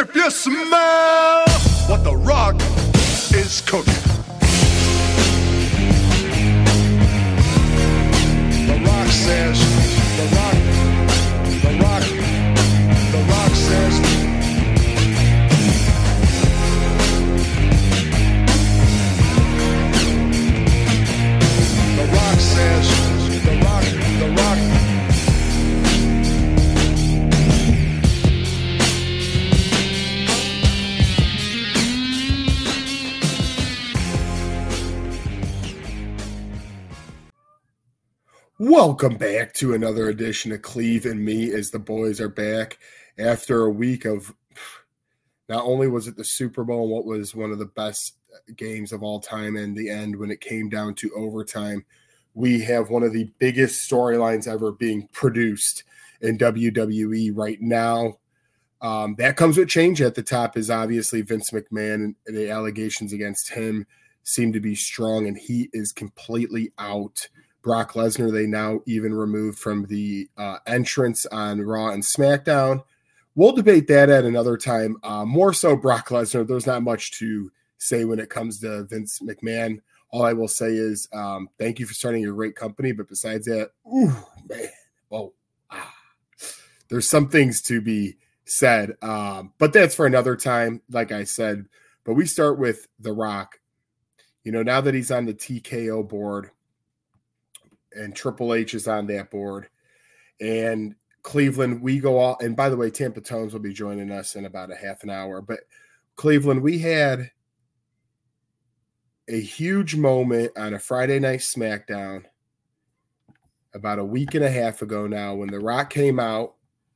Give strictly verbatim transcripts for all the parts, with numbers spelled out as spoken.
If you smell what The Rock is cooking. The Rock says, The Rock, The Rock, The Rock says. The Rock says, The Rock, The Rock. Welcome back to another edition of Cleve and Me as the boys are back after a week of not only was it the Super Bowl, what was one of the best games of all time in the end when it came down to overtime. We have one of the biggest storylines ever being produced in W W E right now. Um, that comes with change. At the top is obviously Vince McMahon, and the allegations against him seem to be strong, and he is completely out. Brock Lesnar, they now even removed from the uh, entrance on Raw and SmackDown. We'll debate that at another time. Uh, more so Brock Lesnar. There's not much to say when it comes to Vince McMahon. All I will say is um, thank you for starting your great company. But besides that, ooh, man, oh, ah, there's some things to be said. Um, but that's for another time, like I said. But we start with The Rock. You know, now that he's on the T K O board, and Triple H is on that board. And Cleveland, we go all, and by the way, Tampa Tones will be joining us in about a half an hour. But Cleveland, we had a huge moment on a Friday night SmackDown about a week and a half ago now when The Rock came out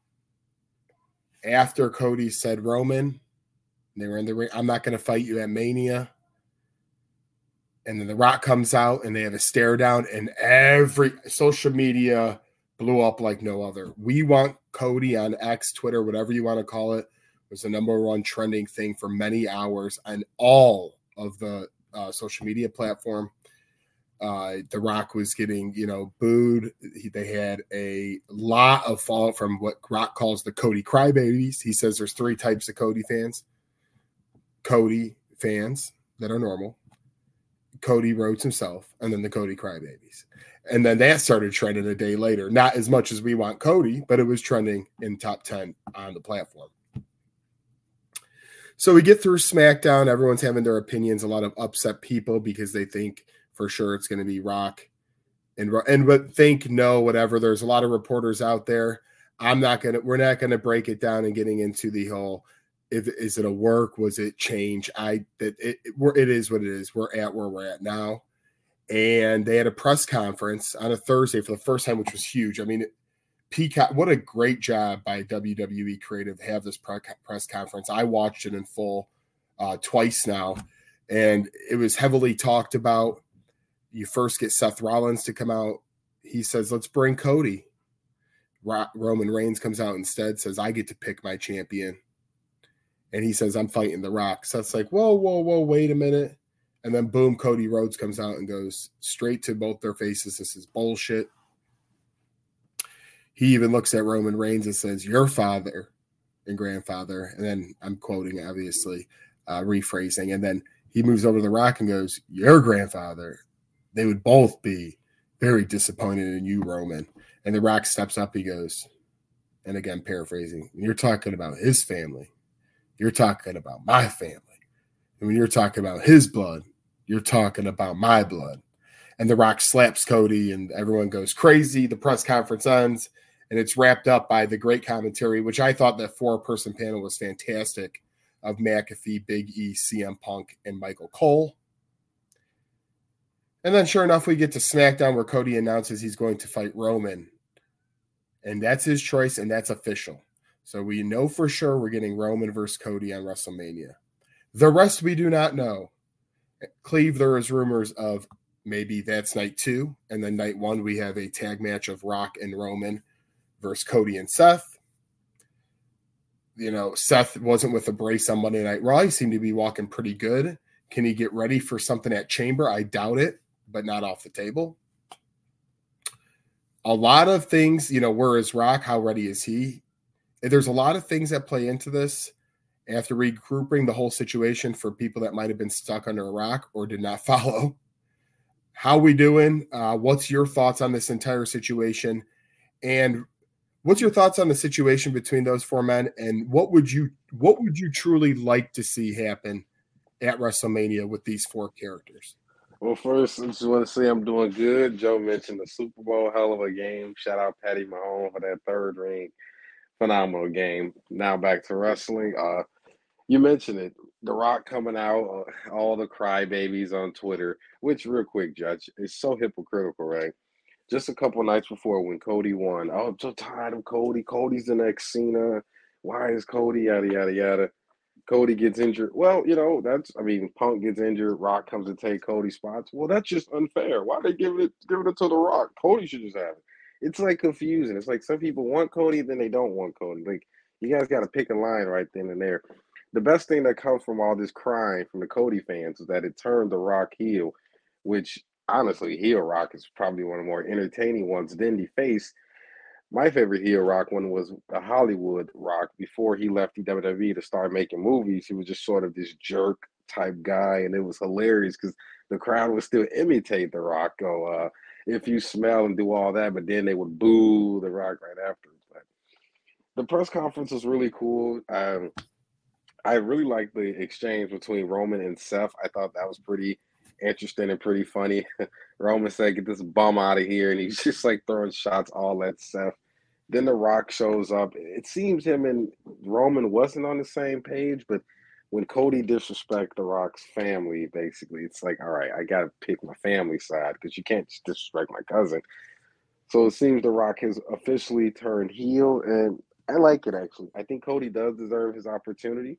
after Cody said, Roman, they were in the ring, I'm not going to fight you at Mania. And then The Rock comes out and they have a stare down, and every social media blew up like no other. We Want Cody on X, Twitter, whatever you want to call it, was the number one trending thing for many hours on all of the uh, social media platform. Uh, The Rock was getting, you know, booed. He, they had a lot of fallout from what Rock calls the Cody crybabies. He says there's three types of Cody fans. Cody fans that are normal, Cody Rhodes himself, and then the Cody crybabies. And then that started trending a day later. Not as much as We Want Cody, but it was trending in top ten on the platform. So we get through SmackDown. Everyone's having their opinions. A lot of upset people because they think for sure it's going to be Rock. And, and but think no, whatever. There's a lot of reporters out there. I'm not going to, we're not going to break it down and getting into the whole, If, is it a work? Was it change? I that it, it, it is what it is. We're at where we're at now. And they had a press conference on a Thursday for the first time, which was huge. I mean, Peacock, what a great job by W W E Creative to have this press conference. I watched it in full uh, twice now, and it was heavily talked about. You first get Seth Rollins to come out. He says, let's bring Cody. Ro- Roman Reigns comes out instead, says, I get to pick my champion. And he says, I'm fighting The Rock. So it's like, whoa, whoa, whoa, wait a minute. And then boom, Cody Rhodes comes out and goes straight to both their faces. This is bullshit. He even looks at Roman Reigns and says, your father and grandfather. And then I'm quoting, obviously, uh, rephrasing. And then he moves over to The Rock and goes, your grandfather. They would both be very disappointed in you, Roman. And The Rock steps up. He goes, and again, paraphrasing, you're talking about his family. You're talking about my family. And when you're talking about his blood, you're talking about my blood. And The Rock slaps Cody and everyone goes crazy. The press conference ends and it's wrapped up by the great commentary, which I thought that four-person panel was fantastic, of McAfee, Big E, C M Punk, and Michael Cole. And then sure enough, we get to SmackDown where Cody announces he's going to fight Roman. And that's his choice, and that's official. So we know for sure we're getting Roman versus Cody on WrestleMania. The rest we do not know. Cleve, there is rumors of maybe that's night two. And then night one, we have a tag match of Rock and Roman versus Cody and Seth. You know, Seth wasn't with a brace on Monday Night Raw. He seemed to be walking pretty good. Can he get ready for something at Chamber? I doubt it, but not off the table. A lot of things, you know, where is Rock? How ready is he? There's a lot of things that play into this. after regrouping the whole situation for people that might have been stuck under a rock or did not follow. How we doing? Uh, what's your thoughts on this entire situation? And what's your thoughts on the situation between those four men? And what would you what would you truly like to see happen at WrestleMania with these four characters? Well, first, I just want to say I'm doing good. Joe mentioned the Super Bowl, hell of a game. Shout out Patty Mahomes for that third ring. Phenomenal game. Now back to wrestling. Uh, you mentioned it. The Rock coming out, uh, all the crybabies on Twitter, which, real quick, Judge, is so hypocritical, right? Just a couple nights before when Cody won, oh, I'm so tired of Cody. Cody's the next Cena. Why is Cody, yada, yada, yada. Cody gets injured. Well, you know, that's, I mean, Punk gets injured. Rock comes to take Cody's spots. Well, that's just unfair. Why are they giving it, giving it to The Rock? Cody should just have it. It's like confusing. It's like some people want Cody, then they don't want Cody. Like, you guys got to pick a line right then and there. The best thing that comes from all this crying from the Cody fans is that it turned The Rock heel, which honestly, heel Rock is probably one of the more entertaining ones than the face. My favorite heel Rock one was the Hollywood Rock before he left the W W E to start making movies. He was just sort of this jerk type guy, and it was hilarious because the crowd would still imitate The Rock. Go, uh, if you smell and do all that, but then they would boo The Rock right after. But the press conference was really cool. Um, I really liked the exchange between Roman and Seth. I thought that was pretty interesting and pretty funny. Roman said, "Get this bum out of here," and he's just like throwing shots all at Seth. Then The Rock shows up. It seems him and Roman wasn't on the same page, but when Cody disrespect The Rock's family, basically, it's like, all right, I got to pick my family side because you can't just disrespect my cousin. So it seems The Rock has officially turned heel, and I like it, actually. I think Cody does deserve his opportunity.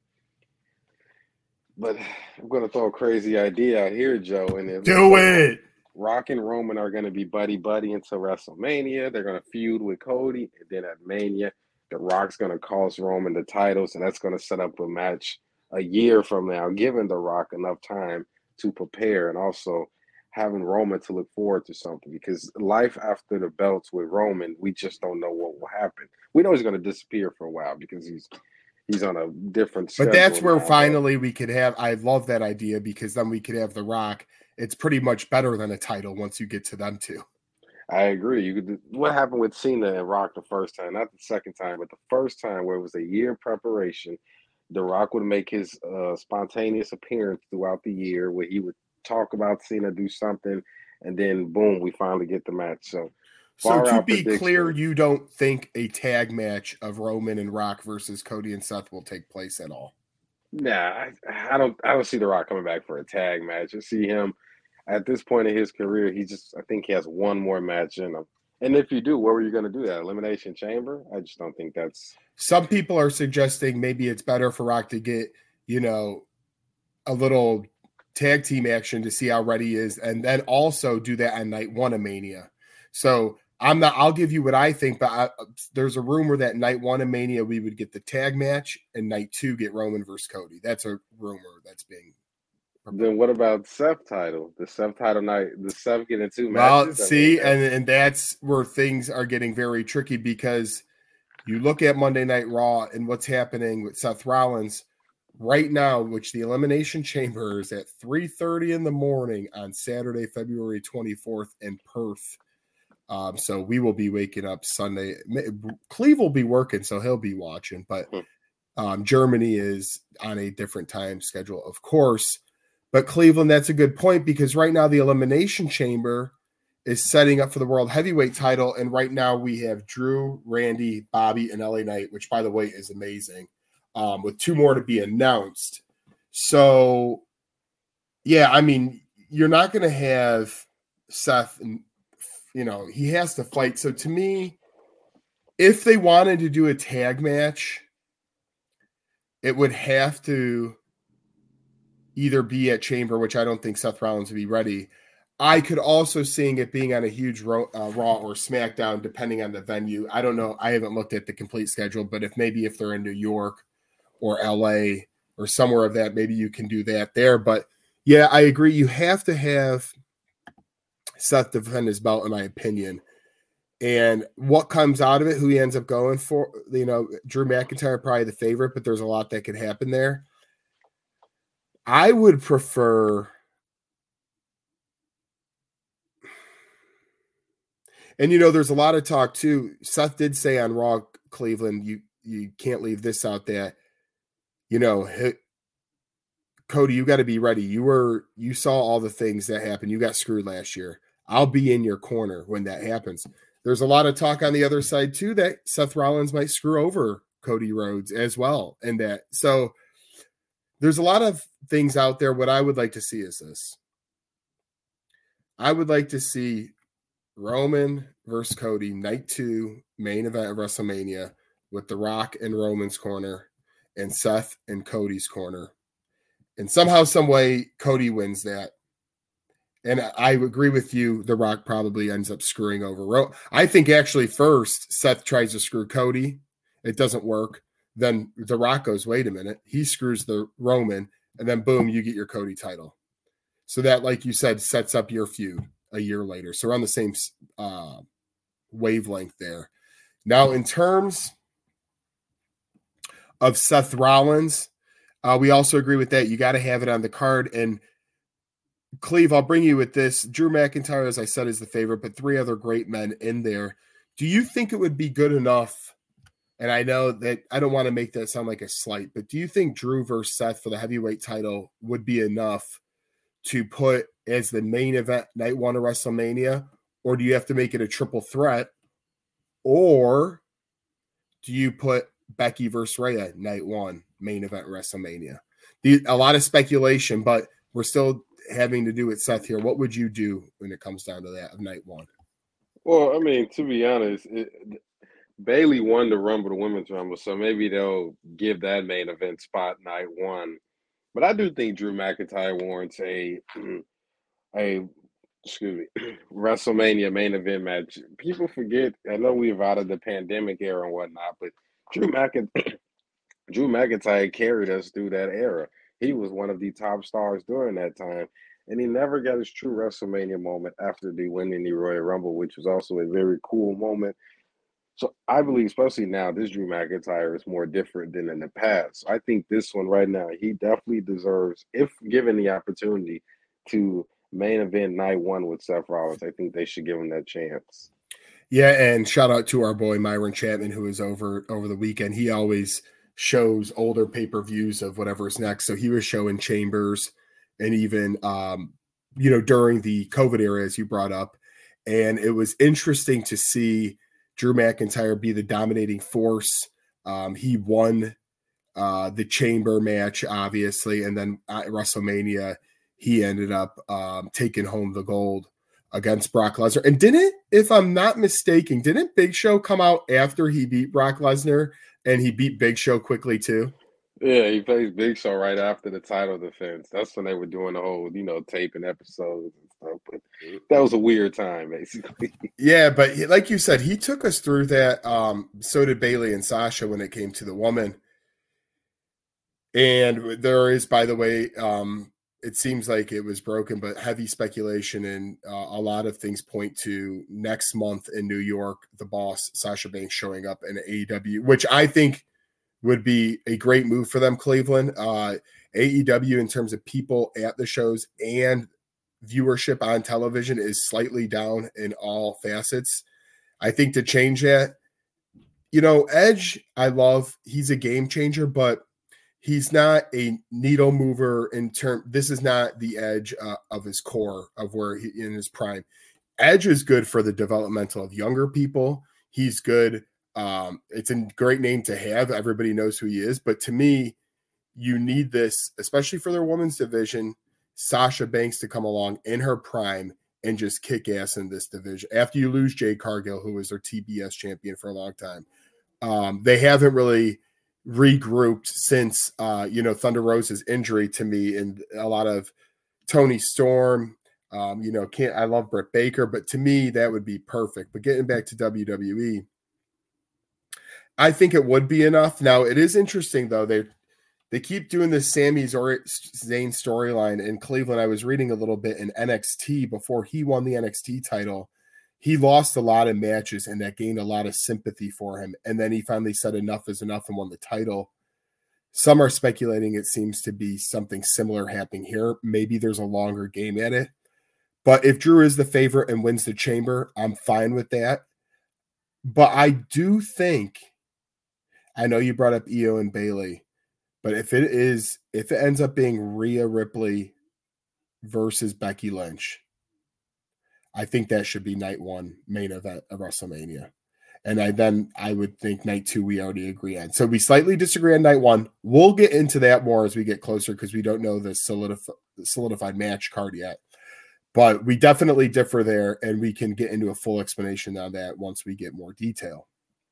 But I'm going to throw a crazy idea out here, Joe. And it Do it! Rock and Roman are going to be buddy-buddy until WrestleMania. They're going to feud with Cody. And then at Mania, The Rock's going to cost Roman the titles, and that's going to set up a match a year from now, giving The Rock enough time to prepare and also having Roman to look forward to something. Because life after the belts with Roman, we just don't know what will happen. We know he's going to disappear for a while because he's he's on a different schedule. But that's where now, finally but... we could have – I love that idea because then we could have The Rock – it's pretty much better than a title once you get to them two. I agree. You could. What happened with Cena and Rock the first time? Not the second time, but the first time where it was a year preparation. The Rock would make his uh, spontaneous appearance throughout the year where he would talk about Cena, do something, and then boom, we finally get the match. So, so to be clear, you don't think a tag match of Roman and Rock versus Cody and Seth will take place at all? Nah, I, I don't. I don't see The Rock coming back for a tag match. I see him at this point in his career. He just, I think he has one more match in him. And if you do, where were you going to do that? Elimination Chamber? I just don't think that's. Some people are suggesting maybe it's better for Rock to get, you know, a little tag team action to see how ready he is, and then also do that on night one of Mania. So I'm not. I'll give you what I think, but I, there's a rumor that night one of Mania we would get the tag match, and night two get Roman versus Cody. That's a rumor that's being. Then what about Seth title? The Seth title night, the Seth getting two well, matches? Well, see, I mean, and, and that's where things are getting very tricky because you look at Monday Night Raw and what's happening with Seth Rollins right now, which the Elimination Chamber is at three thirty in the morning on Saturday, February twenty-fourth in Perth. Um, so we will be waking up Sunday. Cleve will be working, so he'll be watching, but um, Germany is on a different time schedule, of course. But Cleveland, that's a good point because right now the Elimination Chamber is setting up for the World Heavyweight title. And right now we have Drew, Randy, Bobby, and L A Knight, which, by the way, is amazing, um, with two more to be announced. So, yeah, I mean, you're not going to have Seth, and, you know, he has to fight. So to me, if they wanted to do a tag match, it would have to either be at Chamber, which I don't think Seth Rollins would be ready. I could also seeing it being on a huge Raw, uh, Raw or SmackDown, depending on the venue. I don't know. I haven't looked at the complete schedule, but if maybe if they're in New York or L A or somewhere of that, maybe you can do that there. But yeah, I agree. You have to have Seth defend his belt, in my opinion. And what comes out of it, who he ends up going for, you know, Drew McIntyre probably the favorite, but there's a lot that could happen there. I would prefer, and you know, there's a lot of talk too. Seth did say on Raw Cleveland, you you can't leave this out, that, you know, Cody, you got to be ready. You were you saw all the things that happened. You got screwed last year. I'll be in your corner when that happens. There's a lot of talk on the other side too that Seth Rollins might screw over Cody Rhodes as well, and that so there's a lot of things out there. What I would like to see is this. I would like to see Roman versus Cody, night two, main event of WrestleMania, with The Rock in Roman's corner and Seth in Cody's corner. And somehow, some way, Cody wins that. And I agree with you. The Rock probably ends up screwing over Ro- I think actually first, Seth tries to screw Cody. It doesn't work. Then The Rock goes, wait a minute. He screws the Roman, and then boom, you get your Cody title. So that, like you said, sets up your feud a year later. So we're on the same uh, wavelength there. Now, in terms of Seth Rollins, uh, we also agree with that. You got to have it on the card. And Cleve, I'll bring you with this. Drew McIntyre, as I said, is the favorite, but three other great men in there. Do you think it would be good enough? And I know that I don't want to make that sound like a slight, but do you think Drew versus Seth for the heavyweight title would be enough to put as the main event night one of WrestleMania? Or do you have to make it a triple threat? Or do you put Becky versus Rhea night one main event WrestleMania? The, a lot of speculation, but we're still having to do with Seth here. What would you do when it comes down to that of night one? Well, I mean, to be honest, it, Bayley won the Rumble, the Women's Rumble, so maybe they'll give that main event spot night one. But I do think Drew McIntyre warrants a a excuse me WrestleMania main event match. People forget. I know we've out of the pandemic era and whatnot, but Drew McIntyre, Drew McIntyre carried us through that era. He was one of the top stars during that time, and he never got his true WrestleMania moment after the winning the Royal Rumble, which was also a very cool moment. So I believe, especially now, this Drew McIntyre is more different than in the past. So I think this one right now, he definitely deserves, if given the opportunity, to main event night one with Seth Rollins. I think they should give him that chance. Yeah, and shout out to our boy Myron Chapman, who was over over the weekend. He always shows older pay-per-views of whatever's next. So he was showing Chambers, and even um, you know, during the COVID era, as you brought up. And it was interesting to see Drew McIntyre be the dominating force. Um, he won uh, the Chamber match, obviously, and then at WrestleMania, he ended up um, taking home the gold against Brock Lesnar. And didn't, if I'm not mistaken, didn't Big Show come out after he beat Brock Lesnar, and he beat Big Show quickly too? Yeah, he faced Big Show right after the title defense. That's when they were doing the whole, you know, taping episodes and stuff. But that was a weird time, basically. Yeah, but he, like you said, he took us through that. Um, so did Bayley and Sasha when it came to the woman. And there is, by the way, um, it seems like it was broken, but heavy speculation, and uh, a lot of things point to next month in New York, the boss, Sasha Banks, showing up in A E W, which I think would be a great move for them, Cleveland. Uh, A E W, in terms of people at the shows and viewership on television, is slightly down in all facets. I think to change that, you know, Edge, I love, he's a game changer, but he's not a needle mover in term. This is not the Edge uh, of his core of where he in his prime. Edge is good for the developmental of younger people. He's good. Um, it's a great name to have. Everybody knows who he is. But to me, you need this, especially for their women's division, Sasha Banks to come along in her prime and just kick ass in this division. After you lose Jade Cargill, who was their T B S champion for a long time. Um, they haven't really regrouped since, uh, you know, Thunder Rosa's injury to me, and a lot of Tony Storm. Um, you know, can't I love Britt Baker, but to me, that would be perfect. But getting back to W W E, I think it would be enough. Now, it is interesting, though. They they keep doing this Sami Zayn storyline in Cleveland. I was reading a little bit in N X T before he won the N X T title. he lost a lot of matches, and that gained a lot of sympathy for him. And then he finally said enough is enough and won the title. Some are speculating it seems to be something similar happening here. Maybe there's a longer game at it. But if Drew is the favorite and wins the Chamber, I'm fine with that. But I do think, I know you brought up Io and Bayley, but if it is, if it ends up being Rhea Ripley versus Becky Lynch, I think that should be night one main event of WrestleMania. And I then I would think night two we already agree on. So we slightly disagree on night one. We'll get into that more as we get closer because we don't know the solidif- solidified match card yet. But we definitely differ there, and we can get into a full explanation on that once we get more detail.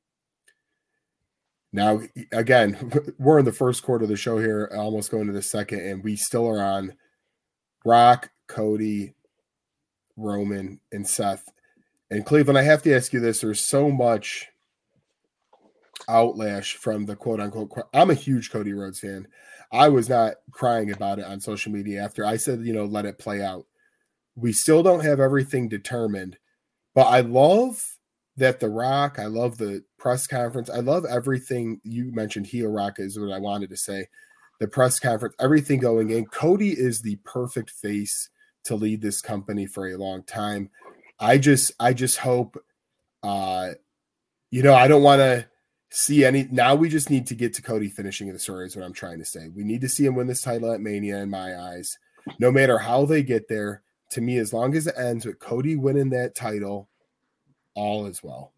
Now, again, we're in the first quarter of the show here, almost going to the second, and we still are on Rock, Cody, Roman, and Seth. And Cleveland, I have to ask you this. There's so much outlash from the quote-unquote – I'm a huge Cody Rhodes fan. I was not crying about it on social media after I said, you know, let it play out. We still don't have everything determined, but I love that The Rock, I love the press conference. I love everything you mentioned. Heel Rock is what I wanted to say. The press conference, everything going in. Cody is the perfect face to lead this company for a long time. I just, I just hope, uh, you know, I don't want to see any, now we just need to get to Cody finishing the story is what I'm trying to say. We need to see him win this title at Mania in my eyes, no matter how they get there. To me, as long as it ends with Cody winning that title, all is well.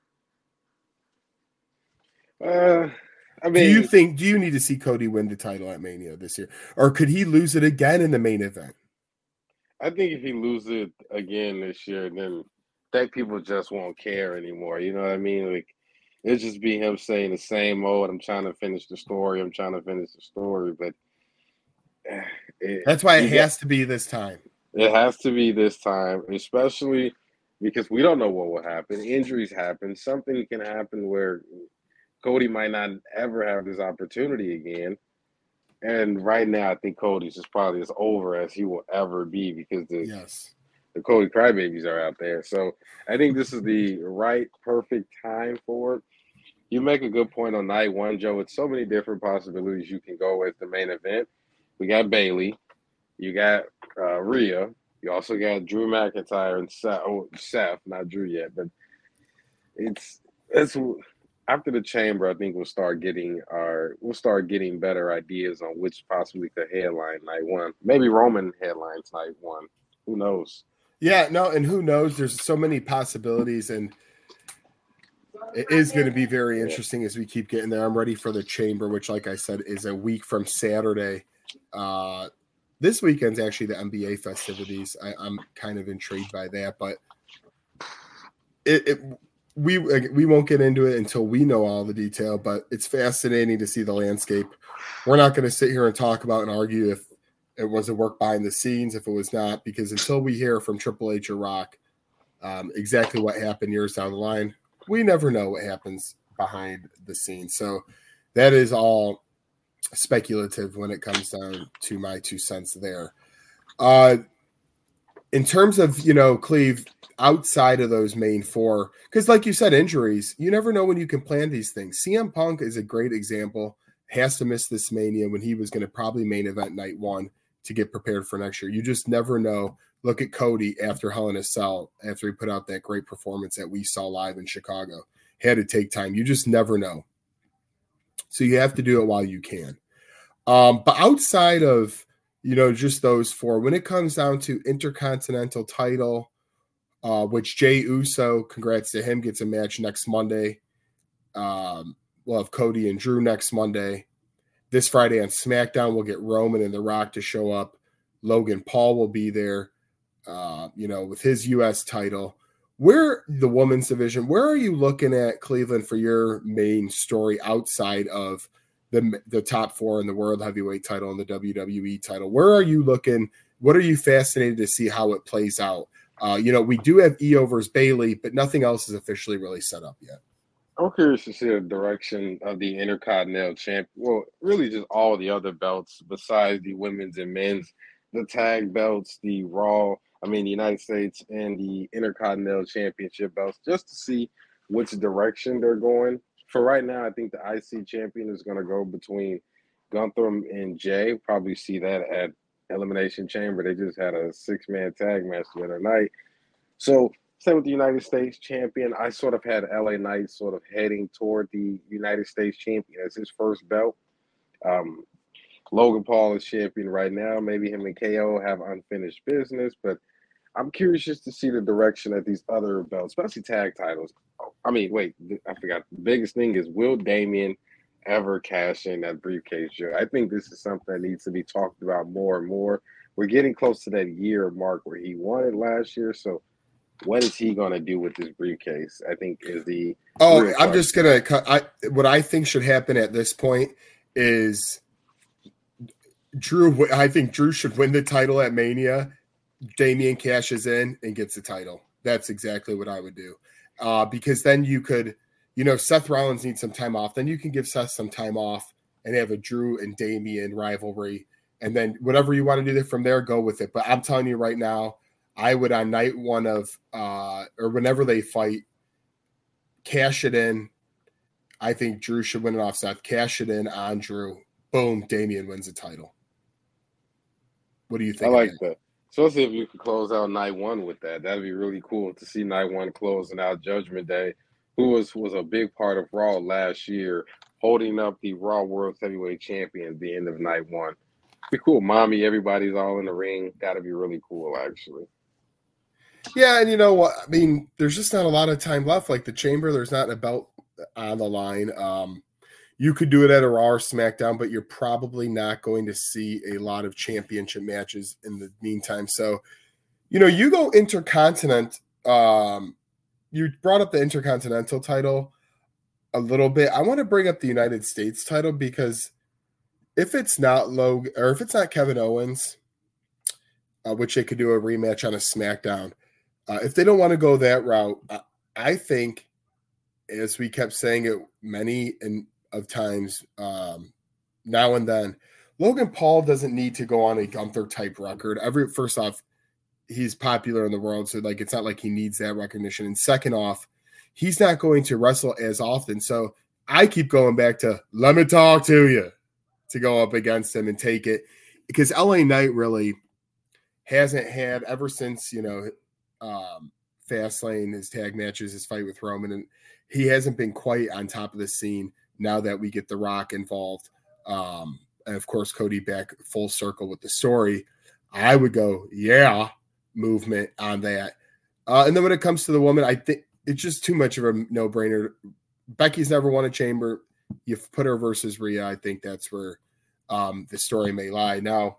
Uh, I mean, do you think, do you need to see Cody win the title at Mania this year? Or could he lose it again in the main event? I think if he loses it again this year, then that people just won't care anymore. You know what I mean? Like, it'll just be him saying the same old, I'm trying to finish the story, I'm trying to finish the story. But it, that's why it has got, to be this time. It has to be this time, especially because we don't know what will happen. Injuries happen. Something can happen where Cody might not ever have this opportunity again. And right now, I think Cody's just probably as over as he will ever be because the, yes. the Cody crybabies are out there. So I think this is the right, perfect time for it. You make a good point on night one, Joe. It's so many different possibilities you can go with the main event. We got Bayley. You got uh, Rhea. You also got Drew McIntyre and Seth. Oh, Seth, not Drew yet, but it's it's after the Chamber. I think we'll start getting our we'll start getting better ideas on which possibly could headline night one. Maybe Roman headlines night one. Who knows? Yeah, no, and who knows? There's so many possibilities, and it is going to be very interesting as we keep getting there. I'm ready for the Chamber, which, like I said, is a week from Saturday. Uh, This weekend's actually the N B A festivities. I, I'm kind of intrigued by that, but it, it we we won't get into it until we know all the detail. But it's fascinating to see the landscape. We're not going to sit here and talk about and argue if it was a work behind the scenes, if it was not, because until we hear from Triple H or Rock um, exactly what happened years down the line, we never know what happens behind the scenes. So that is all speculative when it comes down to my two cents there. Uh, in terms of, you know, Cleve, outside of those main four, because like you said, injuries, you never know when you can plan these things. C M Punk is a great example, has to miss this Mania when he was going to probably main event night one to get prepared for next year. You just never know. Look at Cody after Hell in a Cell, after he put out that great performance that we saw live in Chicago. Had to take time. You just never know. So you have to do it while you can. Um, but outside of, you know, just those four, when it comes down to Intercontinental title, uh, which Jey Uso, congrats to him, gets a match next Monday. Um, we'll have Cody and Drew next Monday. This Friday on SmackDown, we'll get Roman and The Rock to show up. Logan Paul will be there, uh, you know, with his U S title. Where the women's division, where are you looking at, Cleveland, for your main story outside of the the top four in the world heavyweight title and the W W E title? Where are you looking? What are you fascinated to see how it plays out? Uh, you know, we do have Io versus Bayley, but nothing else is officially really set up yet. I'm curious to see the direction of the Intercontinental champ. Well, really just all the other belts besides the women's and men's. the tag belts, the Raw, I mean, the United States and the Intercontinental Championship belts, just to see which direction they're going. For right now, I think the I C champion is going to go between Gunther and Jay. Probably see that at Elimination Chamber. They just had a six man tag match the other night. So, same with the United States champion. I sort of had L A Knight sort of heading toward the United States champion as his first belt. Um, Logan Paul is champion right now. Maybe him and K O have unfinished business, but I'm curious just to see the direction that these other belts, especially tag titles. I mean, wait, I forgot. The biggest thing is, will Damian ever cash in that briefcase? Joe? I think this is something that needs to be talked about more and more. We're getting close to that year mark where he won it last year. So what is he going to do with this briefcase? I think is the Oh, real I'm question. just gonna cut. I what I think should happen at this point is Drew. I think Drew should win the title at Mania. Damian cashes in and gets the title. That's exactly what I would do. Uh, because then you could, you know, Seth Rollins needs some time off. Then you can give Seth some time off and have a Drew and Damian rivalry. And then whatever you want to do there from there, go with it. But I'm telling you right now, I would on night one of uh, or whenever they fight, cash it in. I think Drew should win it off Seth. Cash it in on Drew. Boom, Damian wins the title. What do you I think like of that? that. Especially if you could close out night one with that. That'd be really cool to see night one closing out Judgment Day, who was, was a big part of Raw last year, holding up the Raw World Heavyweight Champion at the end of night one. Be cool. Mommy, everybody's all in the ring. That'd be really cool, actually. Yeah, and you know what? I mean, there's just not a lot of time left. Like the Chamber, there's not a belt on the line. Um, you could do it at a Raw or SmackDown, but you're probably not going to see a lot of championship matches in the meantime. So, you know, you go Intercontinental. Um, you brought up the Intercontinental title a little bit. I want to bring up the United States title because if it's not Logan or if it's not Kevin Owens, uh, which they could do a rematch on a SmackDown. Uh, if they don't want to go that route, I, I think, as we kept saying it many and of times, um, now and then, Logan Paul doesn't need to go on a Gunther type record. Every first off, he's popular in the world, so like it's not like he needs that recognition. And second off, he's not going to wrestle as often. So I keep going back to let me talk to you to go up against him and take it because L A Knight really hasn't had ever since, you know, um, Fastlane, his tag matches, his fight with Roman, and he hasn't been quite on top of the scene now that we get The Rock involved. Um, and of course, Cody back full circle with the story. I would go, yeah, movement on that. Uh, and then when it comes to the woman, I think it's just too much of a no-brainer. Becky's never won a chamber. You put her versus Rhea. I think that's where um, the story may lie. Now,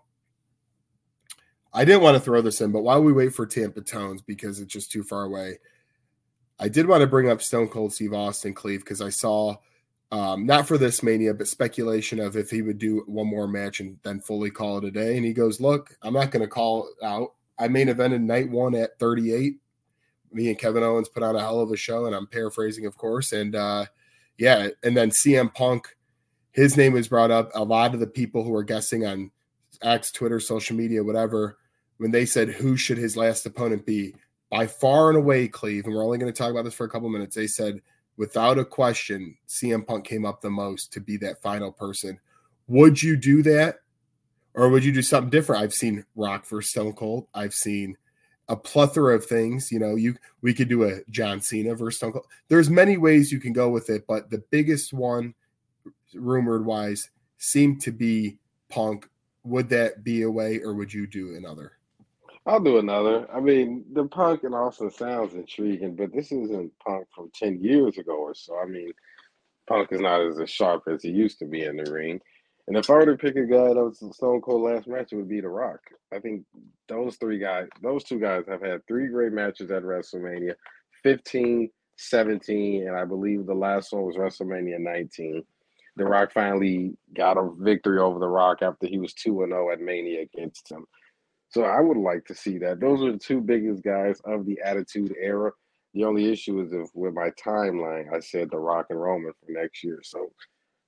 I didn't want to throw this in, but while we wait for Tampa Tones, because it's just too far away, I did want to bring up Stone Cold Steve Austin Cleve because I saw, um, not for this Mania, but speculation of if he would do one more match and then fully call it a day. And he goes, look, I'm not going to call it out. I main evented night one at thirty-eight. Me and Kevin Owens put on a hell of a show, and I'm paraphrasing, of course. And, uh, yeah, and then C M Punk, his name was brought up. A lot of the people who were guessing on X, Twitter, social media, whatever, when they said who should his last opponent be, by far and away, Cleve, and we're only going to talk about this for a couple minutes, they said, without a question, C M Punk came up the most to be that final person. Would you do that? Or would you do something different? I've seen Rock versus Stone Cold. I've seen a plethora of things. You know, you we could do a John Cena versus Stone Cold. There's many ways you can go with it, but the biggest one, rumored wise, seemed to be Punk. Would that be a way, or would you do another? I'll do another. I mean, the Punk and Austin sounds intriguing, but this isn't Punk from ten years ago or so. I mean, Punk is not as, as sharp as he used to be in the ring. And if I were to pick a guy that was Stone Cold last match, it would be The Rock. I think those three guys, those two guys have had three great matches at WrestleMania, fifteen, seventeen, and I believe the last one was WrestleMania nineteen. The Rock finally got a victory over The Rock after he was two and oh at Mania against him. So I would like to see that. Those are the two biggest guys of the Attitude Era. The only issue is if with my timeline, I said The Rock and Roman for next year. So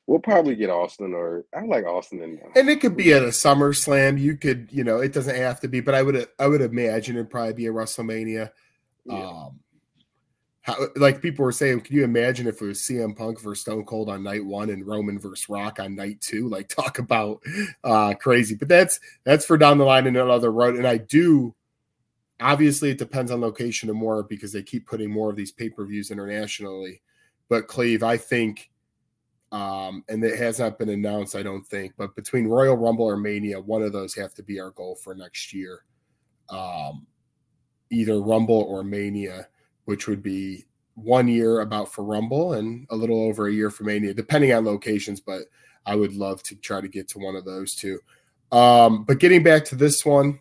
We'll probably get Austin, or I like Austin and And it could be at a SummerSlam. You could, you know, it doesn't have to be, but I would I would imagine it'd probably be a WrestleMania. yeah. Um, how, like people were saying, can you imagine if it was C M Punk versus Stone Cold on night one and Roman versus Rock on night two? Like, talk about uh, crazy. But that's that's for down the line in another road. And I do, obviously, it depends on location and more because they keep putting more of these pay per views internationally. But Cleve, I think. Um, and it has not been announced, I don't think, but between Royal Rumble or Mania, one of those have to be our goal for next year. Um, either Rumble or Mania, which would be one year about for Rumble and a little over a year for Mania, depending on locations, but I would love to try to get to one of those two. Um, but getting back to this one,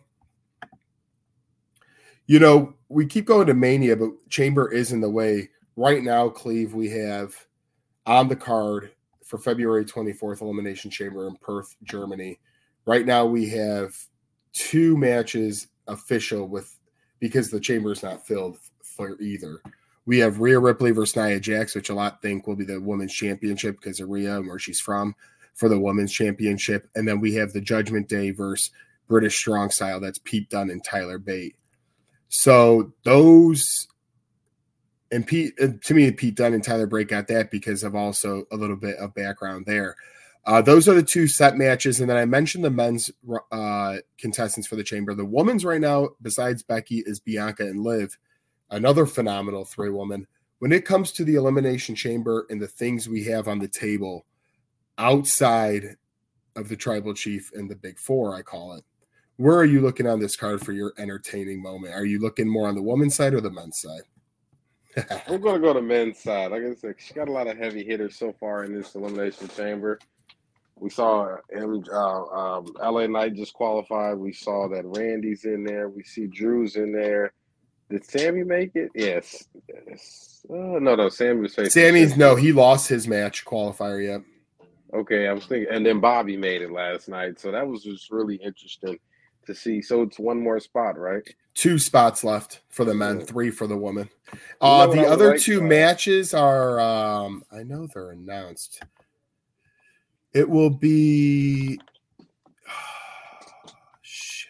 you know, we keep going to Mania, but Chamber is in the way. Right now, Cleve, we have on the card for February twenty-fourth, Elimination Chamber in Perth, Germany. Right now we have two matches official with because the chamber is not filled for either. We have Rhea Ripley versus Nia Jax, which a lot think will be the women's championship because of Rhea and where she's from for the women's championship. And then we have the Judgment Day versus British Strong Style. That's Pete Dunne and Tyler Bate. So those And Pete, to me, Pete Dunne and Tyler Bate got that because of also a little bit of background there. Uh, those are the two set matches. And then I mentioned the men's uh, contestants for the chamber. The women's right now, besides Becky, is Bianca and Liv, another phenomenal three-woman. When it comes to the Elimination Chamber and the things we have on the table outside of the Tribal Chief and the Big Four, I call it, where are you looking on this card for your entertaining moment? Are you looking more on the women's side or the men's side? I'm going to go to men's side. Like I said, she got a lot of heavy hitters so far in this Elimination Chamber. We saw M, uh, um, L A Knight just qualified. We saw that Randy's in there. We see Drew's in there. Did Sammy make it? Yes. yes. Uh, no, no, Sammy was facing. Sammy's, no, he lost his match qualifier yet. Okay, I was thinking. And then Bobby made it last night. So that was just really interesting to see. So it's one more spot, right? Two spots left for the men, yeah. Three for the women. Uh, you know the other like, two uh, matches are, um, I know they're announced. It will be, oh, shit.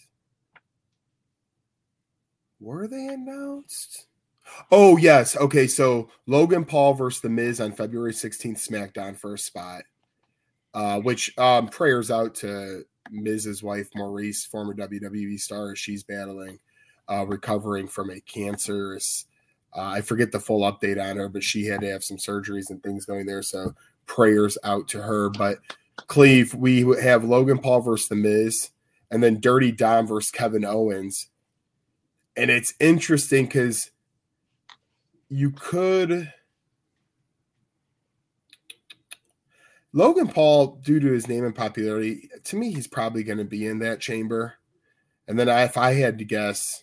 Were they announced? Oh, yes. Okay, so Logan Paul versus The Miz on February sixteenth, SmackDown for a spot, uh, which um, prayers out to Miz's wife, Maurice, former W W E star. She's battling, uh, recovering from a cancerous, uh, I forget the full update on her, but she had to have some surgeries and things going there. So prayers out to her. But Cleve, we have Logan Paul versus The Miz, and then Dirty Dom versus Kevin Owens. And it's interesting because you could Logan Paul, due to his name and popularity, to me, he's probably going to be in that chamber. And then I, if I had to guess,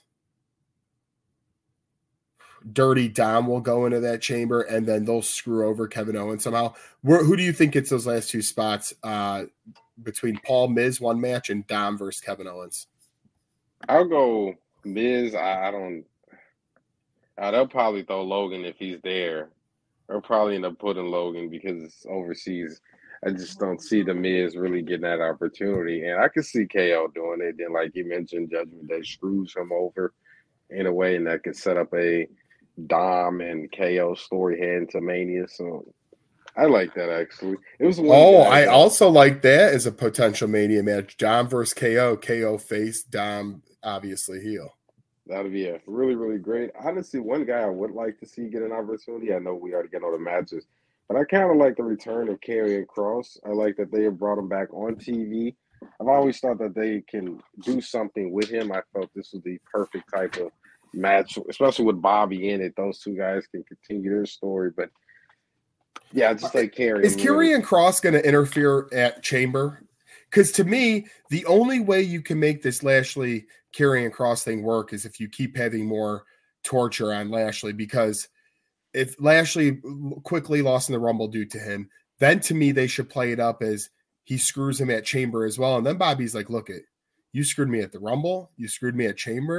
Dirty Dom will go into that chamber, and then they'll screw over Kevin Owens somehow. Where, who do you think gets those last two spots uh, between Paul Miz one match and Dom versus Kevin Owens? I'll go Miz. I, I don't. Uh, they'll probably throw Logan if he's there. They'll probably end up putting Logan because it's overseas. I just don't see the Miz really getting that opportunity. And I could see K O doing it. Then, like you mentioned, Judgment Day screws him over in a way, and that could set up a Dom and K O story heading to Mania. So I like that, actually. It was one Oh, I that, also like that as a potential Mania match. Dom versus K O. K O face, Dom obviously heel. That would be a really, really great. Honestly, one guy I would like to see get an opportunity. I know we already get all the matches, but I kind of like the return of Karrion Kross. I like that they have brought him back on T V. I've always thought that they can do something with him. I felt this was the perfect type of match, especially with Bobby in it. Those two guys can continue their story. But yeah, just like Karrion. Is Karrion Kross going to interfere at Chamber? Because to me, the only way you can make this Lashley Karrion Kross thing work is if you keep having more torture on Lashley. Because if Lashley quickly lost in the Rumble due to him, then to me they should play it up as he screws him at Chamber as well. And then Bobby's like, look, it, you screwed me at the Rumble. You screwed me at Chamber.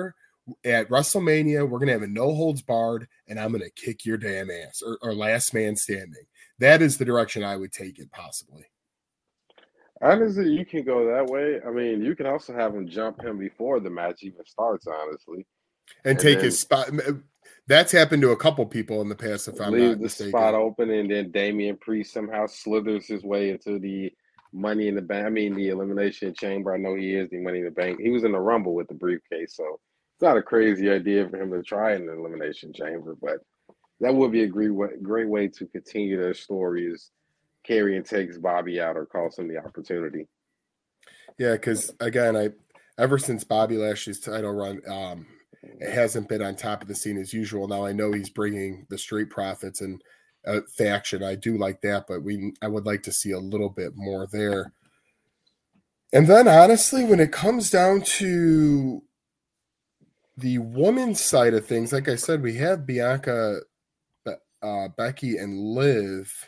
at WrestleMania, we're gonna have a no holds barred, and I'm gonna kick your damn ass, or, or last man standing. That is the direction I would take it, possibly. Honestly, you can go that way. I mean, you can also have him jump him before the match even starts, honestly. And, and take then, his spot. That's happened to a couple people in the past, if I'm leave not the mistaken. Spot open, and then Damian Priest somehow slithers his way into the Money in the Bank. I mean, the Elimination Chamber. I know he is the Money in the Bank. He was in the Rumble with the briefcase, so it's not a crazy idea for him to try in the Elimination Chamber, but that would be a great way, great way to continue their stories. Karrion takes Bobby out or costs him the opportunity. Yeah, because again, I ever since Bobby Lashley's title run, um, it hasn't been on top of the scene as usual. Now I know he's bringing the Street Profits and uh, faction. I do like that, but we I would like to see a little bit more there. And then honestly, when it comes down to the women's side of things, like I said, we have Bianca, uh, Becky, and Liv.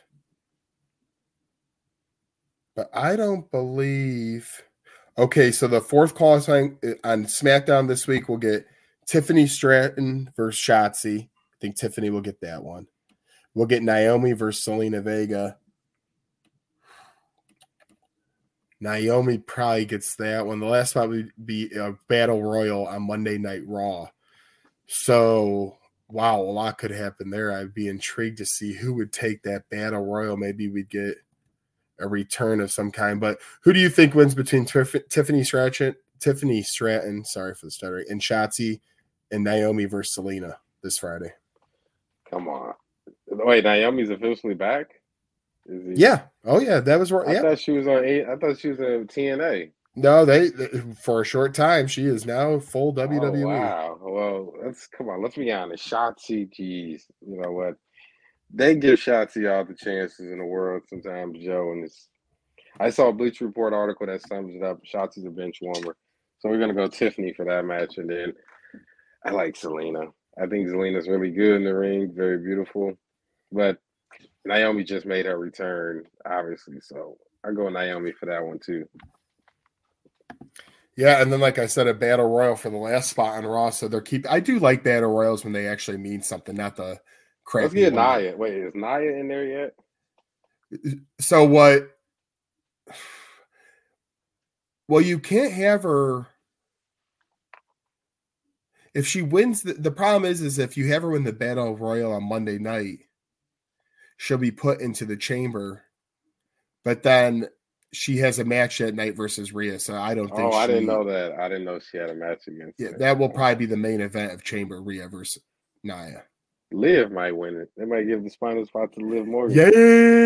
But I don't believe. Okay, so the fourth qualifying on SmackDown this week, we'll get Tiffany Stratton versus Shotzi. I think Tiffany will get that one. We'll get Naomi versus Selena Vega. Naomi probably gets that one. The last spot would be a Battle Royal on Monday Night Raw. So, wow, a lot could happen there. I'd be intrigued to see who would take that Battle Royal. Maybe we'd get a return of some kind. But who do you think wins between Tif- Tiffany Stratton, Tiffany Stratton, sorry for the stuttering, and Shotzi and Naomi versus Selena this Friday? Come on. Wait, Naomi's officially back? Is he... Yeah. Oh, yeah. That was right. I yeah. thought she was on eight. I thought she was in T N A. No, they for a short time she is now full W W E. Oh, wow. Well, let's come on. Let's be honest. Shotzi, geez, you know what? They give Shotzi all the chances in the world sometimes, Joe. And it's, I saw a Bleacher Report article that sums it up. Shotzi's a bench warmer. So we're going to go Tiffany for that match. And then I like Selena. I think Selena's really good in the ring, very beautiful. But Naomi just made her return, obviously. So I go Naomi for that one, too. Yeah, and then like I said, a Battle Royal for the last spot on Raw. So they're keep. I do like Battle Royals when they actually mean something, not the crappy. Let's get Nia. Wait, is Nia in there yet? So what? Well, you can't have her if she wins. The, the problem is, is if you have her win the Battle Royal on Monday night, she'll be put into the chamber, but then she has a match that night versus Rhea. So I don't think. Oh, I she, didn't know that. I didn't know she had a match against. Yeah, her. that will probably be the main event of Chamber, Rhea versus Nia. Liv might win it. They might give the spinal spot to Liv Morgan. Yeah.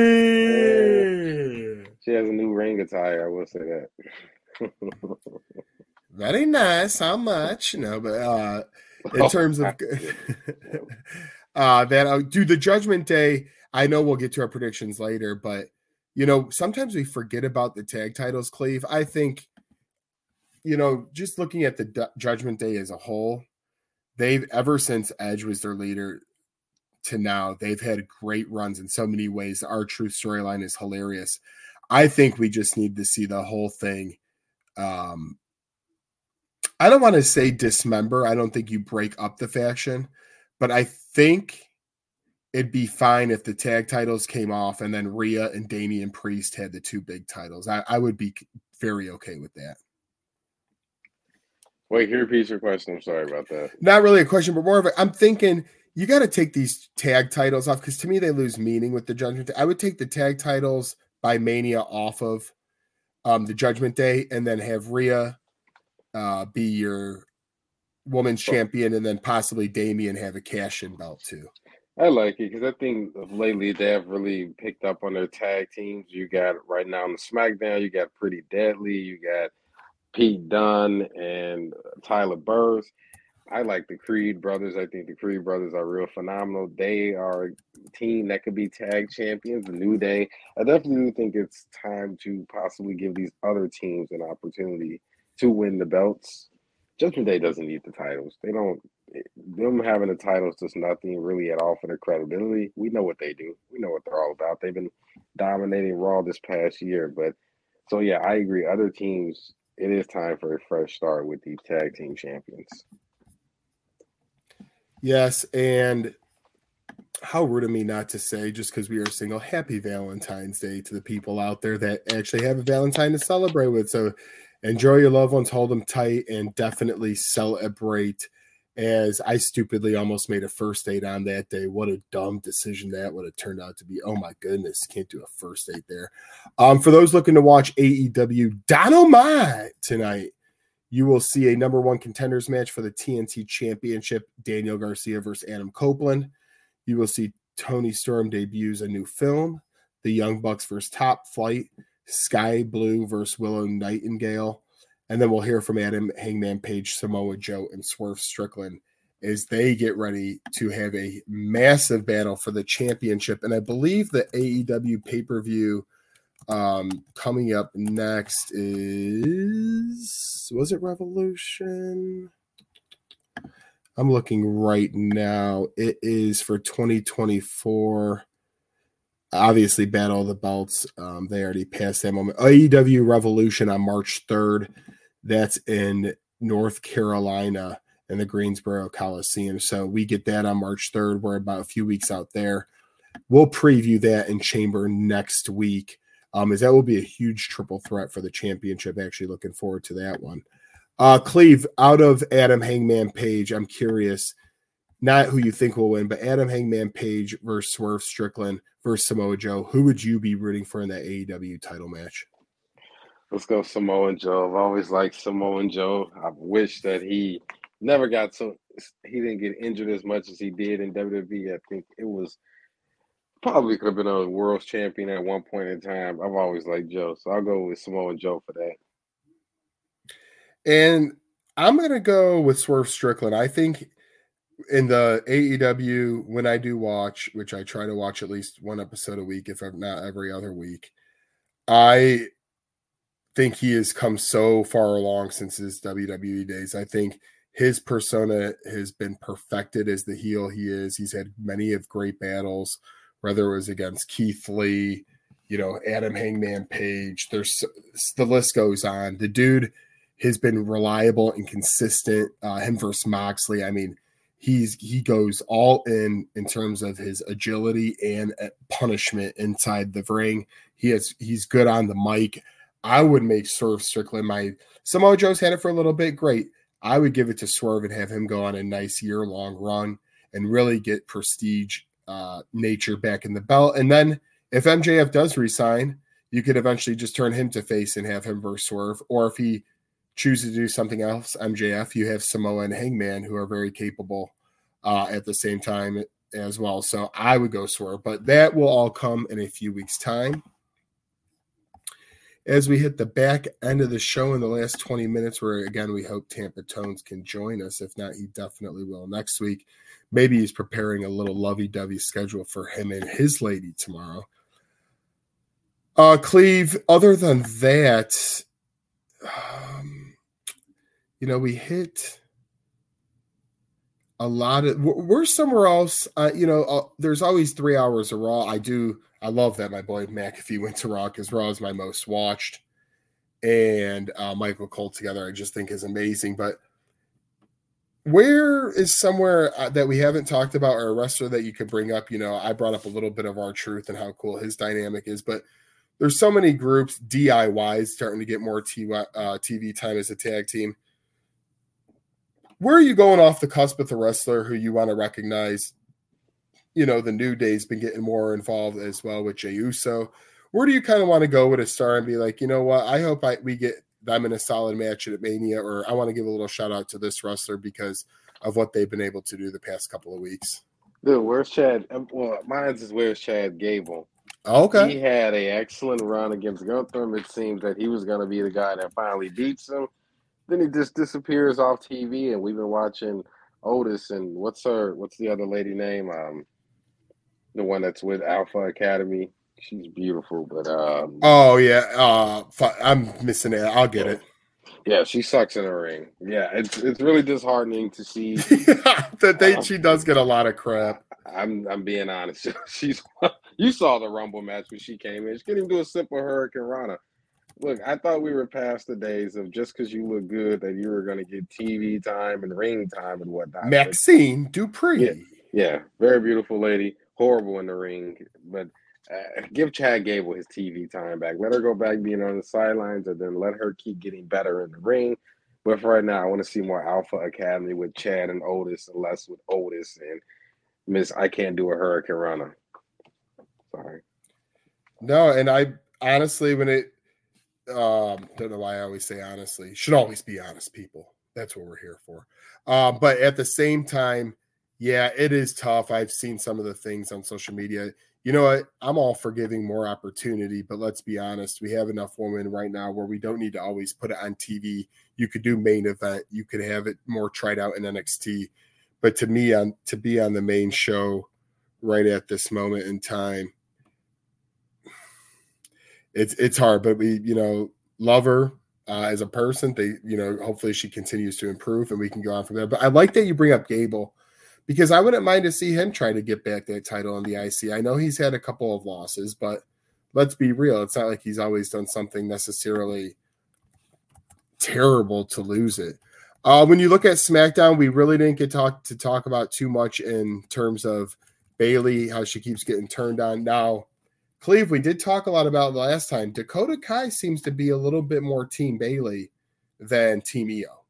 yeah. She has a new ring attire. I will say that. Very nice. How much? No, but uh, in oh, terms of uh, that, uh, do the Judgment Day. I know we'll get to our predictions later, but you know, sometimes we forget about the tag titles, Cleve. I think, you know, just looking at the D- Judgment Day as a whole, they've ever since Edge was their leader to now, they've had great runs in so many ways. The R-Truth storyline is hilarious. I think we just need to see the whole thing. Um, I don't want to say dismember. I don't think you break up the faction, but I think it'd be fine if the tag titles came off and then Rhea and Damian Priest had the two big titles. I, I would be very okay with that. Wait, can you repeat your question? I'm sorry about that. Not really a question, but more of a, I'm thinking you got to take these tag titles off because to me they lose meaning with the Judgment Day. I would take the tag titles by Mania off of um, the Judgment Day and then have Rhea uh, be your women's oh. champion and then possibly Damian have a cash-in belt too. I like it because I think lately they have really picked up on their tag teams. You got right now on the SmackDown, you got Pretty Deadly, you got Pete Dunne and Tyler Burns. I like the Creed brothers. I think the Creed brothers are real phenomenal. They are a team that could be tag champions, the New Day. I definitely think it's time to possibly give these other teams an opportunity to win the belts. Judgment Day doesn't need the titles. They don't. Them having the titles does nothing really at all for their credibility. We know what they do. We know what they're all about. They've been dominating Raw this past year. But so, yeah, I agree. Other teams, it is time for a fresh start with these tag team champions. Yes, and how rude of me not to say, just because we are single, happy Valentine's Day to the people out there that actually have a Valentine to celebrate with. So enjoy your loved ones, hold them tight, and definitely celebrate. As I stupidly almost made a first date on that day. What a dumb decision that would have turned out to be. Oh my goodness, can't do a first date there. Um, for those looking to watch A E W Dynamite tonight, you will see a number one contenders match for the T N T Championship, Daniel Garcia versus Adam Copeland. You will see Tony Storm debuts a new film, The Young Bucks versus Top Flight, Sky Blue versus Willow Nightingale. And then we'll hear from Adam Hangman Page, Samoa Joe, and Swerve Strickland as they get ready to have a massive battle for the championship. And I believe the A E W pay-per-view um, coming up next is, was it Revolution? I'm looking right now. It is for twenty twenty-four. Obviously, Battle of the Belts. Um, they already passed that moment. A E W Revolution on March third. That's in North Carolina in the Greensboro Coliseum. So we get that on March third. We're about a few weeks out there. We'll preview that in Chamber next week, um, as that will be a huge triple threat for the championship. Actually looking forward to that one. Uh, Cleve, out of Adam Hangman Page, I'm curious, not who you think will win, but Adam Hangman Page versus Swerve Strickland versus Samoa Joe. Who would you be rooting for in that A E W title match? Let's go Samoa Joe. I've always liked Samoa Joe. I wish that he never got so he didn't get injured as much as he did in W W E. I think it was probably could have been a world champion at one point in time. I've always liked Joe, so I'll go with Samoa Joe for that. And I'm going to go with Swerve Strickland. I think in the A E W, when I do watch, which I try to watch at least one episode a week, if not every other week, I think he has come so far along since his W W E days. I think his persona has been perfected as the heel he is. He's had many of great battles, whether it was against Keith Lee, you know, Adam Hangman Page. There's the list goes on. The dude has been reliable and consistent. Uh, him versus Moxley. I mean, he's he goes all in in terms of his agility and punishment inside the ring. He has he's good on the mic. I would make Swerve Strickland my Samoa Joe's had it for a little bit. Great. I would give it to Swerve and have him go on a nice year long run and really get prestige uh, nature back in the belt. And then if M J F does resign, you could eventually just turn him to face and have him versus Swerve. Or if he chooses to do something else, M J F, you have Samoa and Hangman who are very capable uh, at the same time as well. So I would go Swerve, but that will all come in a few weeks' time. As we hit the back end of the show in the last twenty minutes, where again, we hope Tampa Tones can join us. If not, he definitely will next week. Maybe he's preparing a little lovey-dovey schedule for him and his lady tomorrow. Uh, Cleve, other than that, um, you know, we hit a lot of, we're somewhere else. Uh, you know, uh, there's always three hours of Raw. I do. I love that my boy McAfee went to Raw because Raw is my most watched. And uh, Michael Cole together, I just think is amazing. But where is somewhere uh, that we haven't talked about, or a wrestler that you could bring up? You know, I brought up a little bit of R-Truth and how cool his dynamic is, but there's so many groups, D I Ys, starting to get more T V time as a tag team. Where are you going off the cusp with a wrestler who you want to recognize? You know, the New Day's been getting more involved as well with Jey Uso. Where do you kind of want to go with a star and be like, you know what, I hope I, we get them in a solid match at Mania, or I want to give a little shout out to this wrestler because of what they've been able to do the past couple of weeks? Dude, where's Chad? Well, mine's is where's Chad Gable. Okay. He had an excellent run against Gunther. It seems that he was going to be the guy that finally beats him. Then he just disappears off T V, and we've been watching Otis and what's her, what's the other lady name? Um, the one that's with Alpha Academy. She's beautiful, but um. Oh yeah, uh, I'm missing it. I'll get it. Yeah, she sucks in the ring. Yeah, it's it's really disheartening to see that they um, she does get a lot of crap. I'm I'm being honest. She's you saw the Rumble match when she came in. She couldn't even do a simple Hurricane Rana. Look, I thought we were past the days of just because you look good that you were going to get T V time and ring time and whatnot. But Maxine yeah, Dupree. yeah, very beautiful lady, horrible in the ring. But uh, give Chad Gable his T V time back. Let her go back being on the sidelines, and then let her keep getting better in the ring. But for right now, I want to see more Alpha Academy with Chad and Otis, and less with Otis and Miss I Can't Do a Hurricane Runner. Sorry. No, and I honestly, when it, um, don't know why I always say honestly, should always be honest, people. That's what we're here for. Uh, but at the same time, yeah, it is tough. I've seen some of the things on social media. You know what? I'm all for giving more opportunity, but let's be honest. We have enough women right now where we don't need to always put it on T V. You could do main event. You could have it more tried out in N X T. But to me, on to be on the main show right at this moment in time, it's it's hard. But we, you know, love her uh, as a person. They, you know, hopefully she continues to improve and we can go on from there. But I like that you bring up Gable, because I wouldn't mind to see him try to get back that title in the I C. I know he's had a couple of losses, but let's be real. It's not like he's always done something necessarily terrible to lose it. Uh, when you look at SmackDown, we really didn't get talk, to talk about too much in terms of Bayley, how she keeps getting turned on. Now, Cleve, we did talk a lot about last time. Dakota Kai seems to be a little bit more Team Bayley than Team Io.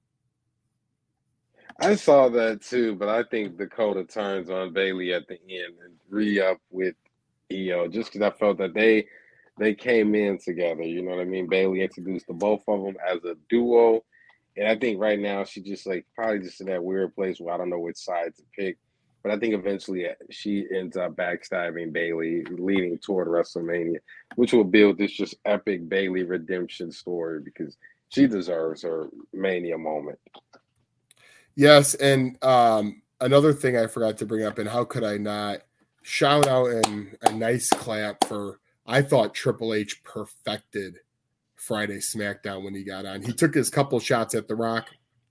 I saw that too, but I think Dakota turns on Bayley at the end and re-up with Io, just because I felt that they they came in together. You know what I mean? Bayley introduced the both of them as a duo, and I think right now she just like probably just in that weird place where I don't know which side to pick. But I think eventually she ends up backstabbing Bayley, leading toward WrestleMania, which will build this just epic Bayley redemption story because she deserves her Mania moment. Yes, and um, another thing I forgot to bring up, and how could I not shout out and a nice clap for, I thought Triple H perfected Friday SmackDown when he got on. He took his couple shots at The Rock.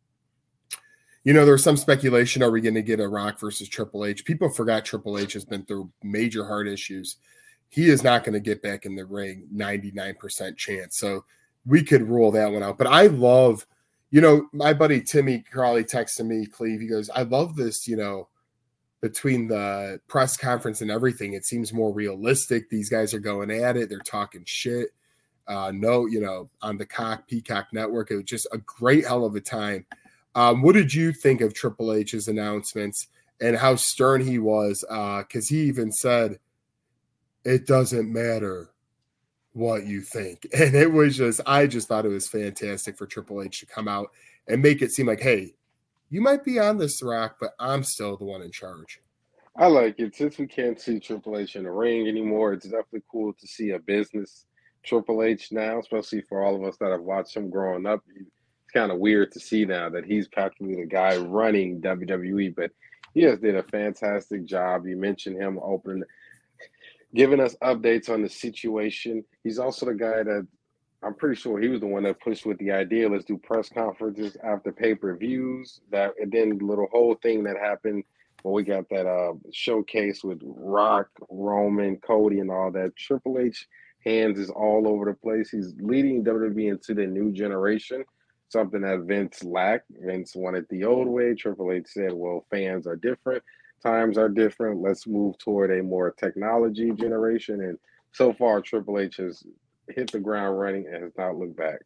You know, there was some speculation, are we going to get a Rock versus Triple H? People forgot Triple H has been through major heart issues. He is not going to get back in the ring, ninety-nine percent chance. So we could rule that one out. But I love, you know, my buddy Timmy Crawley texted me, Cleve, he goes, I love this, you know, between the press conference and everything, it seems more realistic. These guys are going at it. They're talking shit. Uh, no, you know, on the Cock Peacock Network. It was just a great hell of a time. Um, what did you think of Triple H's announcements and how stern he was? Because uh, he even said, it doesn't matter what you think. And it was just, I just thought it was fantastic for Triple H to come out and make it seem like, hey, you might be on this, Rock, but I'm still the one in charge. I like it. Since we can't see Triple H in the ring anymore, it's definitely cool to see a business Triple H now, especially for all of us that have watched him growing up. It's kind of weird to see now that he's practically the guy running W W E, but he has did a fantastic job. You mentioned him opening, giving us updates on the situation. He's also the guy that I'm pretty sure he was the one that pushed with the idea, let's do press conferences after pay-per-views. That and then the little whole thing that happened when we got that uh, showcase with Rock, Roman, Cody, and all that. Triple H hands is all over the place. He's leading W W E into the new generation, something that Vince lacked. Vince wanted the old way. Triple H said, well, fans are different. Times are different. Let's move toward a more technology generation. And so far, Triple H has hit the ground running and has not looked back.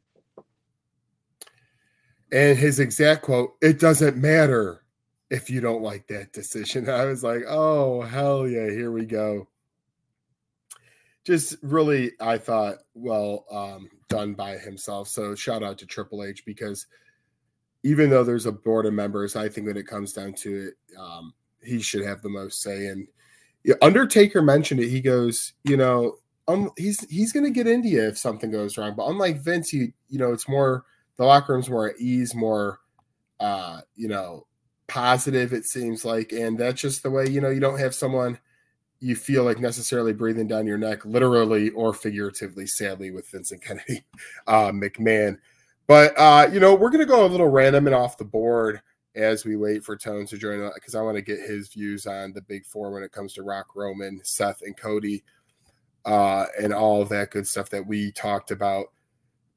And his exact quote, it doesn't matter if you don't like that decision. I was like, oh, hell yeah, here we go. Just really, I thought, well um, done by himself. So shout out to Triple H, because even though there's a board of members, I think when it comes down to it, um, he should have the most say. And yeah, Undertaker mentioned it. He goes, you know, um, he's he's going to get into you if something goes wrong. But unlike Vince, he, you know, it's more, the locker room's more at ease, more, uh, you know, positive, it seems like. And that's just the way, you know, you don't have someone you feel like necessarily breathing down your neck, literally or figuratively, sadly, with Vincent Kennedy uh, McMahon. But, uh, you know, we're going to go a little random and off the board as we wait for Tones to join us, because I want to get his views on the big four when it comes to Rock, Roman, Seth, and Cody, uh, and all of that good stuff that we talked about.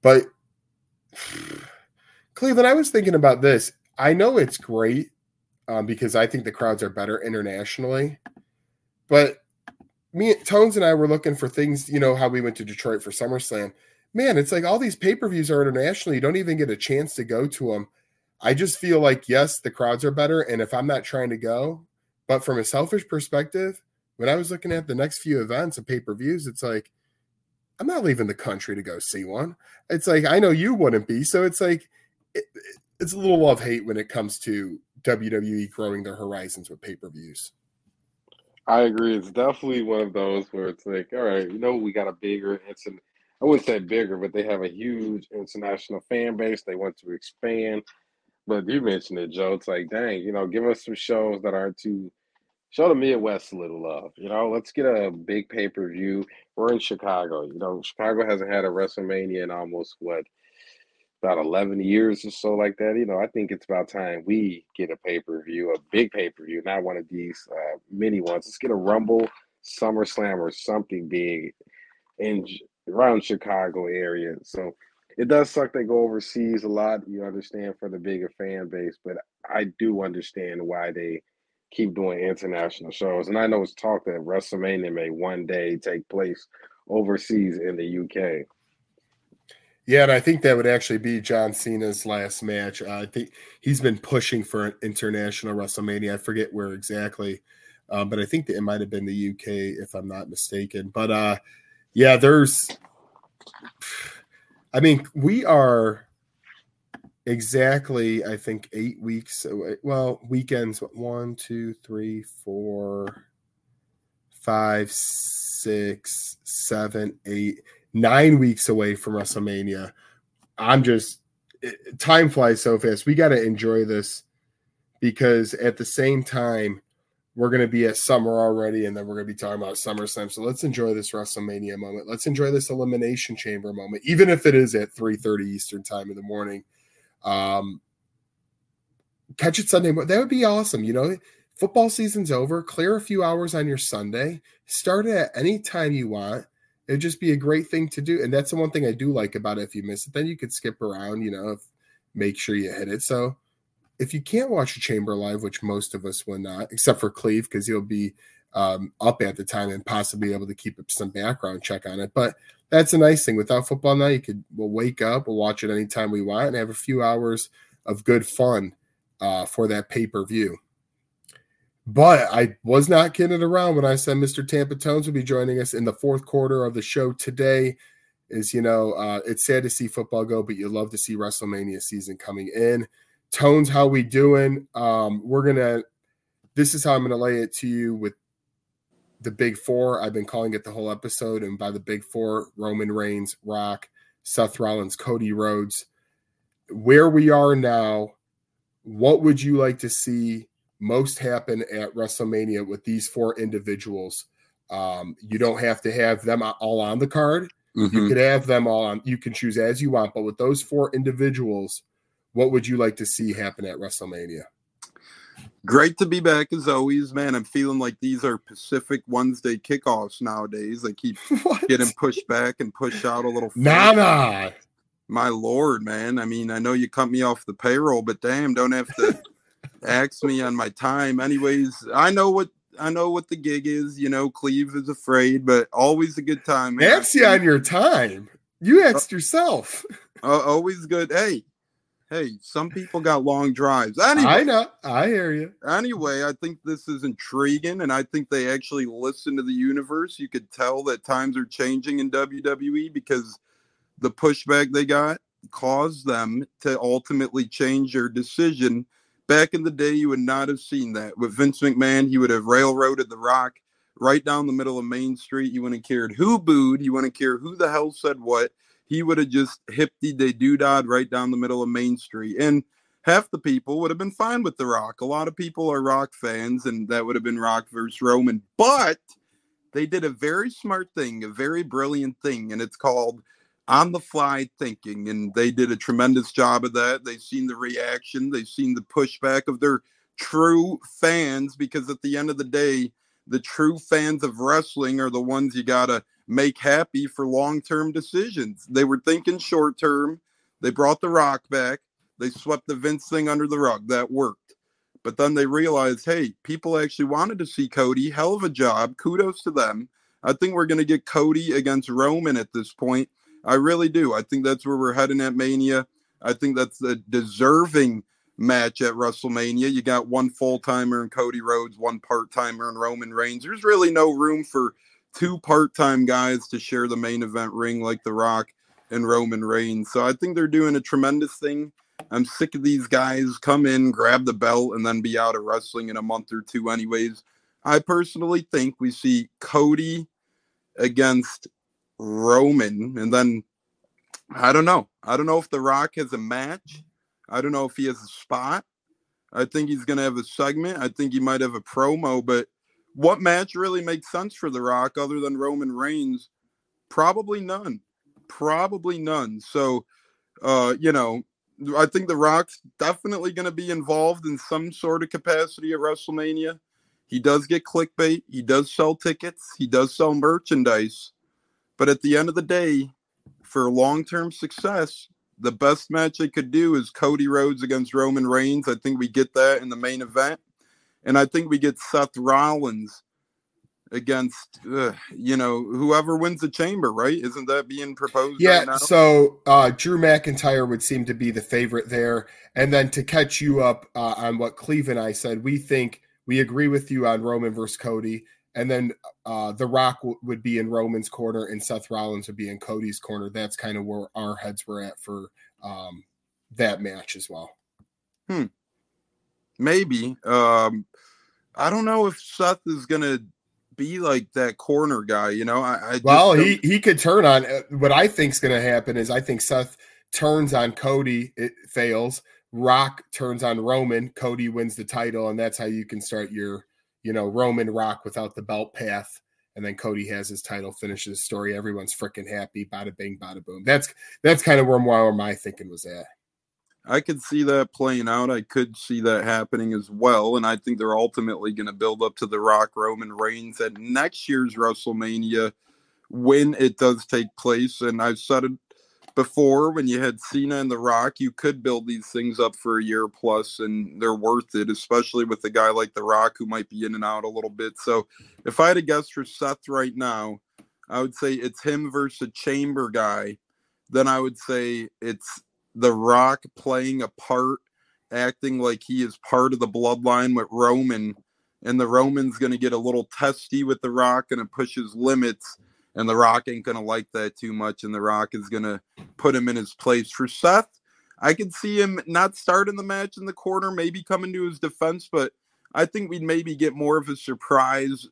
But Cleveland, I was thinking about this. I know it's great um, because I think the crowds are better internationally. But me, Tones and I were looking for things, you know, how we went to Detroit for SummerSlam. Man, it's like all these pay-per-views are international. You don't even get a chance to go to them. I just feel like, yes, the crowds are better. And if I'm not trying to go, but from a selfish perspective, when I was looking at the next few events of pay-per-views, it's like, I'm not leaving the country to go see one. It's like, I know you wouldn't be. So it's like, it, it's a little love-hate when it comes to W W E growing their horizons with pay-per-views. I agree. It's definitely one of those where it's like, all right, you know, we got a bigger, it's an, I wouldn't say bigger, but they have a huge international fan base. They want to expand. But you mentioned it, Joe. It's like, dang, you know, give us some shows that aren't too, show the Midwest a little love. You know, let's get a big pay-per-view. We're in Chicago. You know, Chicago hasn't had a WrestleMania in almost, what, about eleven years or so like that. You know, I think it's about time we get a pay-per-view, a big pay-per-view, not one of these uh, mini ones. Let's get a Rumble, SummerSlam, or something big in around Chicago area. So it does suck they go overseas a lot. You understand for the bigger fan base, but I do understand why they keep doing international shows. And I know it's talk that WrestleMania may one day take place overseas in the U K. Yeah, and I think that would actually be John Cena's last match. Uh, I think he's been pushing for an international WrestleMania. I forget where exactly, um, but I think that it might have been the U K if I'm not mistaken. But uh, yeah, there's, I mean, we are exactly, I think, eight weeks away. Well, weekends, one, two, three, four, five, six, seven, eight. Nine weeks away from WrestleMania. I'm just it, time flies so fast. We got to enjoy this because at the same time, we're going to be at Summer already, and then we're going to be talking about SummerSlam. So let's enjoy this WrestleMania moment. Let's enjoy this Elimination Chamber moment, even if it is at three thirty Eastern time in the morning. Um, catch it Sunday. That would be awesome. You know, football season's over. Clear a few hours on your Sunday. Start it at any time you want. It'd just be a great thing to do. And that's the one thing I do like about it. If you miss it, then you could skip around, you know, if, make sure you hit it. So if you can't watch a Chamber live, which most of us will not, except for Cleve, because he'll be um, up at the time and possibly able to keep some background check on it. But that's a nice thing. Without football now, you could, we'll wake up, we'll watch it anytime we want and have a few hours of good fun uh, for that pay-per-view. But I was not kidding around when I said Mister Tampa Tones will be joining us in the fourth quarter of the show today. Is, you know, uh, it's sad to see football go, but you love to see WrestleMania season coming in. Tones, how we doing? Um, we're going to – this is how I'm going to lay it to you with the Big Four. I've been calling it the whole episode, and by the Big Four, Roman Reigns, Rock, Seth Rollins, Cody Rhodes. Where we are now, what would you like to see most happen at WrestleMania with these four individuals? Um, you don't have to have them all on the card. Mm-hmm. You could have them all on. You can choose as you want. But with those four individuals, what would you like to see happen at WrestleMania? Great to be back as always, man. I'm feeling like these are Pacific Wednesday kickoffs nowadays. They keep getting pushed back and pushed out a little. Nah, nah. My Lord, man. I mean, I know you cut me off the payroll, but damn, don't have to ask me on my time. Anyways, I know what I know what the gig is. You know, Cleve is afraid, but always a good time. Man. Ask you on your time. You asked uh, yourself. Uh, always good. Hey, hey, some people got long drives. Anyway, I know. I hear you. Anyway, I think this is intriguing, and I think they actually listen to the universe. You could tell that times are changing in W W E because the pushback they got caused them to ultimately change their decision. Back in the day, you would not have seen that. With Vince McMahon, he would have railroaded The Rock right down the middle of Main Street. You wouldn't have cared who booed. You wouldn't care who the hell said what. He would have just hipped-de-doo-dah right down the middle of Main Street. And half the people would have been fine with The Rock. A lot of people are Rock fans, and that would have been Rock versus Roman. But they did a very smart thing, a very brilliant thing, and it's called on-the-fly thinking, and they did a tremendous job of that. They've seen the reaction. They've seen the pushback of their true fans, because at the end of the day, the true fans of wrestling are the ones you got to make happy for long-term decisions. They were thinking short-term. They brought The Rock back. They swept the Vince thing under the rug. That worked. But then they realized, hey, people actually wanted to see Cody. Hell of a job. Kudos to them. I think we're going to get Cody against Roman at this point. I really do. I think that's where we're heading at Mania. I think that's a deserving match at WrestleMania. You got one full-timer in Cody Rhodes, one part-timer in Roman Reigns. There's really no room for two part-time guys to share the main event ring like The Rock and Roman Reigns. So I think they're doing a tremendous thing. I'm sick of these guys come in, grab the belt, and then be out of wrestling in a month or two anyways. I personally think we see Cody against Roman, and then I don't know. I don't know if The Rock has a match. I don't know if he has a spot. I think he's going to have a segment. I think he might have a promo, but what match really makes sense for The Rock other than Roman Reigns? Probably none. Probably none. So, uh, you know, I think The Rock's definitely going to be involved in some sort of capacity at WrestleMania. He does get clickbait. He does sell tickets. He does sell merchandise. But at the end of the day, for long-term success, the best match they could do is Cody Rhodes against Roman Reigns. I think we get that in the main event. And I think we get Seth Rollins against, uh, you know, whoever wins the chamber, right? Isn't that being proposed yeah, right now? So uh, Drew McIntyre would seem to be the favorite there. And then to catch you up uh, on what Cleve and I said, we think we agree with you on Roman versus Cody. And then uh, The Rock w- would be in Roman's corner and Seth Rollins would be in Cody's corner. That's kind of where our heads were at for um, that match as well. Hmm. Maybe. Um, I don't know if Seth is going to be like that corner guy, you know? I, I just Well, don't... he, he could turn on – what I think is going to happen is I think Seth turns on Cody. It fails. Rock turns on Roman. Cody wins the title, and that's how you can start your – you know, Roman Rock without the belt path, and then Cody has his title, finishes his story. Everyone's freaking happy. Bada bing, bada boom. That's that's kind of where, where my thinking was at. I could see that playing out. I could see that happening as well, and I think they're ultimately going to build up to The Rock Roman Reigns at next year's WrestleMania when it does take place. And I've said it before, when you had Cena and The Rock, you could build these things up for a year plus, and they're worth it, especially with a guy like The Rock who might be in and out a little bit. So if I had to guess for Seth right now, I would say it's him versus a chamber guy. Then I would say it's The Rock playing a part, acting like he is part of the bloodline with Roman, and the Roman's going to get a little testy with The Rock and push his limits. And The Rock ain't going to like that too much, and The Rock is going to put him in his place. For Seth, I could see him not starting the match in the corner, maybe coming to his defense, but I think we'd maybe get more of a surprise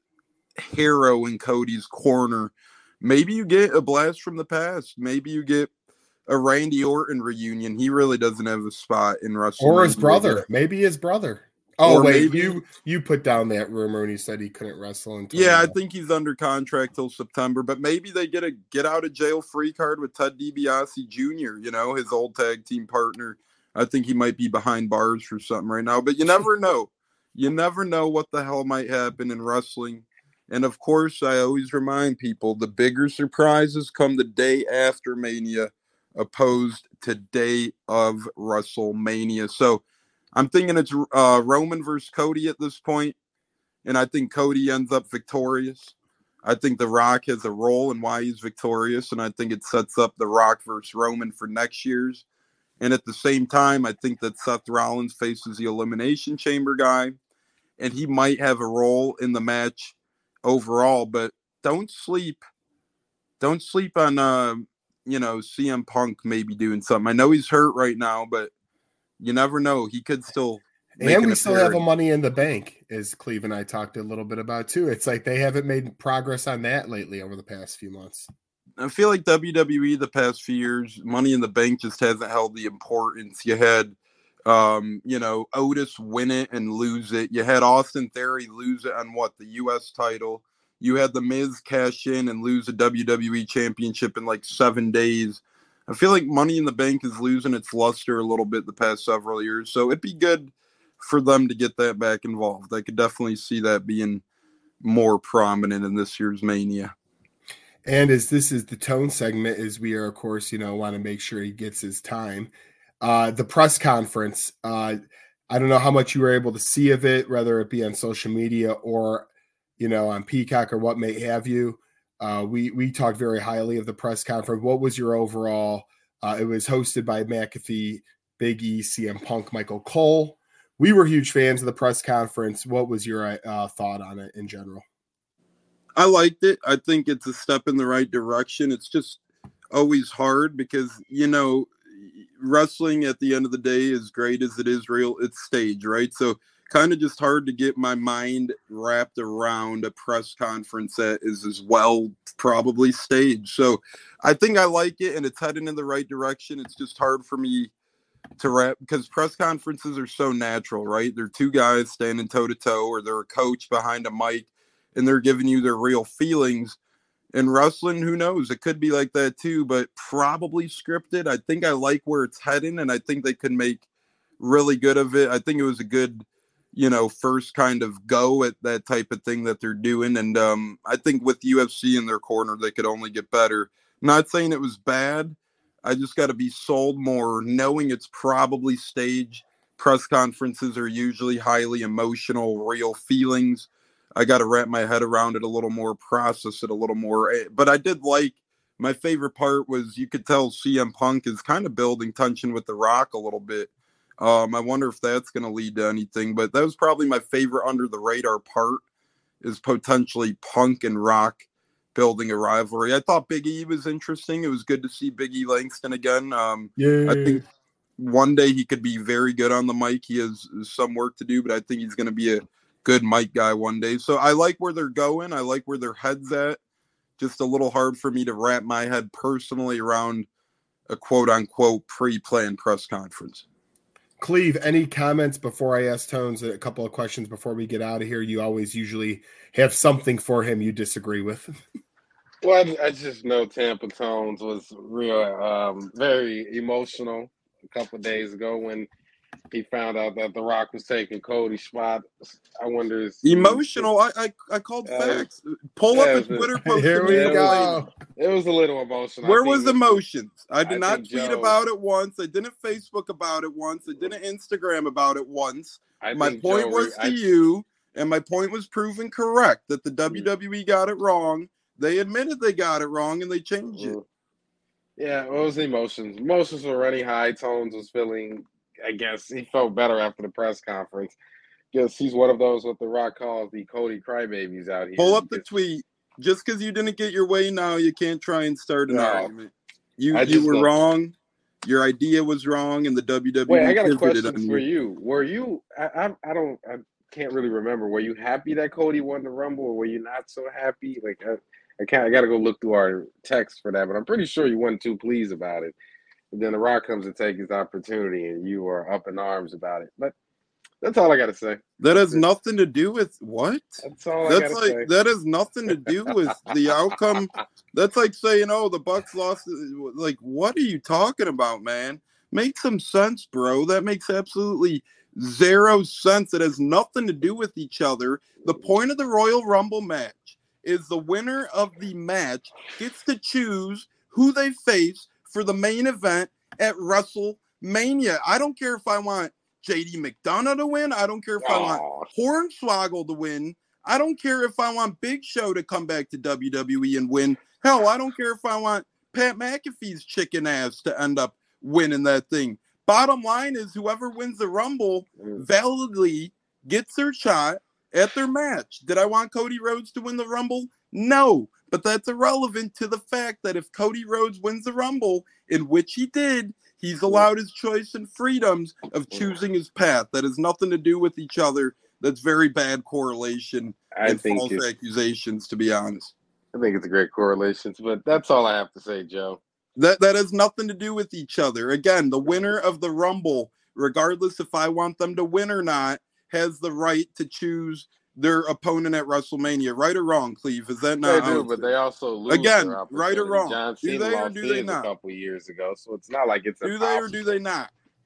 hero in Cody's corner. Maybe you get a blast from the past. Maybe you get a Randy Orton reunion. He really doesn't have a spot in wrestling. Or his brother. Maybe his brother. Oh, Or wait, maybe- you you put down that rumor and he said he couldn't wrestle until Yeah, I now. think he's under contract till September, but maybe they get a get out of jail free card with Ted DiBiase Junior, you know, his old tag team partner. I think he might be behind bars for something right now, but you never know. You never know what the hell might happen in wrestling. And of course, I always remind people the bigger surprises come the day after Mania, opposed to day of WrestleMania. So I'm thinking it's uh, Roman versus Cody at this point, and I think Cody ends up victorious. I think The Rock has a role in why he's victorious, and I think it sets up The Rock versus Roman for next year's. And at the same time, I think that Seth Rollins faces the Elimination Chamber guy, and he might have a role in the match overall. But don't sleep, don't sleep on, uh, you know, C M Punk maybe doing something. I know he's hurt right now, but you never know. He could still make And an we still have a appearance. Money in the Bank, as Cleve and I talked a little bit about too. It's like they haven't made progress on that lately over the past few months. I feel like W W E the past few years, Money in the Bank just hasn't held the importance. You had, um, you know, Otis win it and lose it. You had Austin Theory lose it on what, the U S title. You had The Miz cash in and lose a W W E championship in like seven days. I feel like Money in the Bank is losing its luster a little bit the past several years. So it'd be good for them to get that back involved. I could definitely see that being more prominent in this year's Mania. And as this is the tone segment, as we are, of course, you know, want to make sure he gets his time. Uh, the press conference, uh, I don't know how much you were able to see of it, whether it be on social media or, you know, on Peacock or what may have you. Uh, we we talked very highly of the press conference. What was your overall? Uh, it was hosted by McAfee, Big E, C M Punk, Michael Cole. We were huge fans of the press conference. What was your uh, thought on it in general? I liked it. I think it's a step in the right direction. It's just always hard because, you know, wrestling at the end of the day, as great as it is real, it's stage, right? So kind of just hard to get my mind wrapped around a press conference that is as well probably staged. So I think I like it and it's heading in the right direction. It's just hard for me to wrap because press conferences are so natural, right? They're two guys standing toe to toe, or they're a coach behind a mic and they're giving you their real feelings. In wrestling, who knows? It could be like that too, but probably scripted. I think I like where it's heading, and I think they could make really good of it. I think it was a good, you know, first kind of go at that type of thing that they're doing. And um, I think with U F C in their corner, they could only get better. I'm not saying it was bad. I just got to be sold more, knowing it's probably staged. Press conferences are usually highly emotional, real feelings. I got to wrap my head around it a little more, process it a little more. But I did like, my favorite part was you could tell C M Punk is kind of building tension with The Rock a little bit. Um, I wonder if that's going to lead to anything. But that was probably my favorite under the radar part, is potentially Punk and Rock building a rivalry. I thought Big E was interesting. It was good to see Big E Langston again. Um, yeah. I think one day he could be very good on the mic. He has some work to do, but I think he's going to be a good mic guy one day. So I like where they're going. I like where their head's at. Just a little hard for me to wrap my head personally around a quote unquote pre-planned press conference. Cleve, any comments before I ask Tones a couple of questions before we get out of here? You always usually have something for him you disagree with. Well, I, I just know Tampa Tones was real, um, very emotional a couple of days ago when he found out that The Rock was taking Cody's spot. I wonder. Is emotional. I I, I called uh, facts. Pull yeah, up a Twitter post. Here we it go. Was, it was a little emotional. Where was emotions? I did I not tweet Joe, about it once. I didn't Facebook about it once. I didn't Instagram about it once. I my point Joe, was to I, you, and my point was proven correct, that the W W E got it wrong. They admitted they got it wrong, and they changed it. Yeah, it was emotions. Emotions were running high. Tones was feeling, I guess, he felt better after the press conference. Because he's one of those what The Rock calls the Cody crybabies out here. Pull up the tweet. Just because you didn't get your way now, you can't try and start an no, argument. You you were wrong. Your idea was wrong, and the W W E. Wait, I got a question for you. Were you? I, I I don't. I can't really remember. Were you happy that Cody won the Rumble, or were you not so happy? Like I, I can't. I got to go look through our text for that, but I'm pretty sure you weren't too pleased about it. And then The Rock comes to take his opportunity, and you are up in arms about it. But that's all I got to say. That has nothing to do with what? That's all That's I gotta like say. That has nothing to do with the outcome. That's like saying, "Oh, the Bucks lost." Like, what are you talking about, man? Make some sense, bro. That makes absolutely zero sense. It has nothing to do with each other. The point of the Royal Rumble match is the winner of the match gets to choose who they face for the main event at WrestleMania. I don't care if I want J D McDonough to win. I don't care if oh. I want Hornswoggle to win. I don't care if I want Big Show to come back to W W E and win. Hell, I don't care if I want Pat McAfee's chicken ass to end up winning that thing. Bottom line is whoever wins the Rumble validly gets their shot at their match. Did I want Cody Rhodes to win the Rumble? No, but that's irrelevant to the fact that if Cody Rhodes wins the Rumble, in which he did, he's allowed his choice and freedoms of choosing his path. That has nothing to do with each other. That's very bad correlation I and think false accusations, to be honest. I think it's a great correlation, but that's all I have to say, Joe. That that has nothing to do with each other. Again, the winner of the Rumble, regardless if I want them to win or not, has the right to choose their opponent at WrestleMania. Right or wrong, Cleve? Is that not? They do, but they also lose. Again, right or wrong? John do Cena they or lost do they his not? A couple years ago, so it's not like it's do impossible. they or do they not?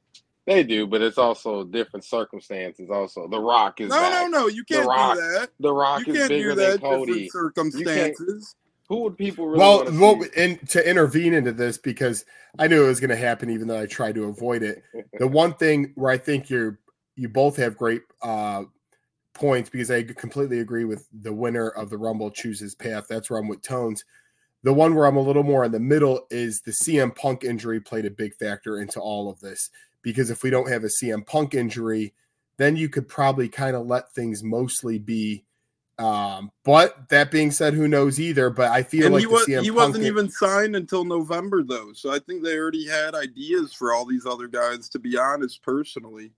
They do, but it's also different circumstances. Also, The Rock is No, back. no, no. You The can't Rock, do that. The Rock You is can't bigger do than that. Different Cody. You can't. circumstances. Who would people really Well, want to well, see? and to intervene into this because I knew it was going to happen, even though I tried to avoid it. The one thing where I think you're you both have great uh, points because I completely agree with the winner of the Rumble chooses path. That's where I'm with Tones. The one where I'm a little more in the middle is the C M Punk injury played a big factor into all of this. Because if we don't have a C M Punk injury, then you could probably kind of let things mostly be. Um, but that being said, who knows either? But I feel And like he the was C M he Punk wasn't even signed until November though, so I think they already had ideas for all these other guys. To be honest, personally,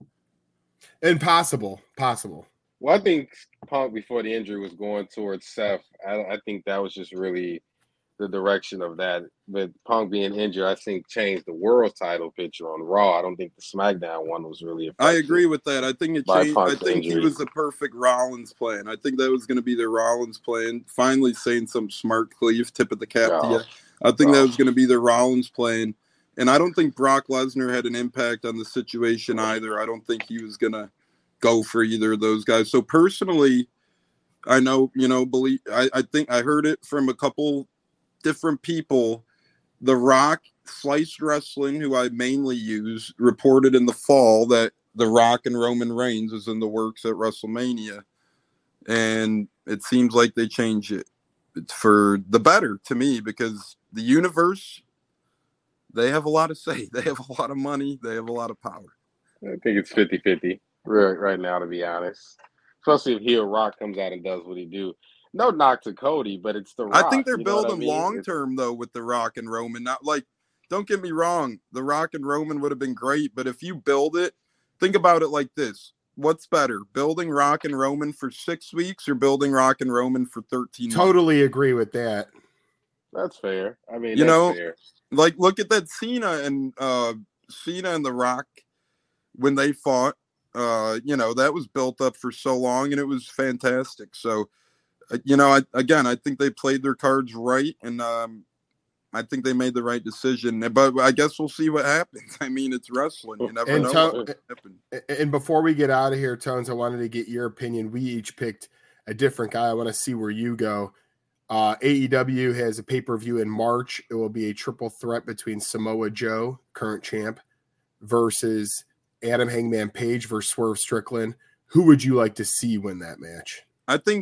impossible, possible. Well, I think Punk before the injury was going towards Seth. I, I think that was just really the direction of that. But Punk being injured, I think changed the world title picture on Raw. I don't think the SmackDown one was really affected. I agree with that. I think it by changed. I Punk's think he injury. was the perfect Rollins plan. I think that was going to be their Rollins plan. Finally saying some smart cleave, tip of the cap to No. you. I think No. that was going to be their Rollins plan. And I don't think Brock Lesnar had an impact on the situation either. I don't think he was going to go for either of those guys. So personally, I know, you know, believe I, I think I heard it from a couple different people. The Rock, Sliced Wrestling, who I mainly use, reported in the fall that The Rock and Roman Reigns is in the works at WrestleMania. And it seems like they changed it. It's for the better to me because the universe, they have a lot to say. They have a lot of money. They have a lot of power. I think it's fifty-fifty right, right now, to be honest. Especially if heel Rock comes out and does what he do. No knock to Cody, but it's The Rock. I think they're you know what I building mean? long term though with The Rock and Roman. Not like, don't get me wrong, The Rock and Roman would have been great, but if you build it, think about it like this: what's better, building Rock and Roman for six weeks or building Rock and Roman for thirteen? Totally months? agree with that. That's fair. I mean, you that's know, fair. Like look at that Cena and uh, Cena and The Rock when they fought. Uh, you know, that was built up for so long, and it was fantastic. So. You know, I, again, I think they played their cards right, and um, I think they made the right decision. But I guess we'll see what happens. I mean, it's wrestling; you never and know to- what will happen. And before we get out of here, Tones, I wanted to get your opinion. We each picked a different guy. I want to see where you go. Uh, A E W has a pay-per-view in March. It will be a triple threat between Samoa Joe, current champ, versus Adam Hangman Page versus Swerve Strickland. Who would you like to see win that match? I think.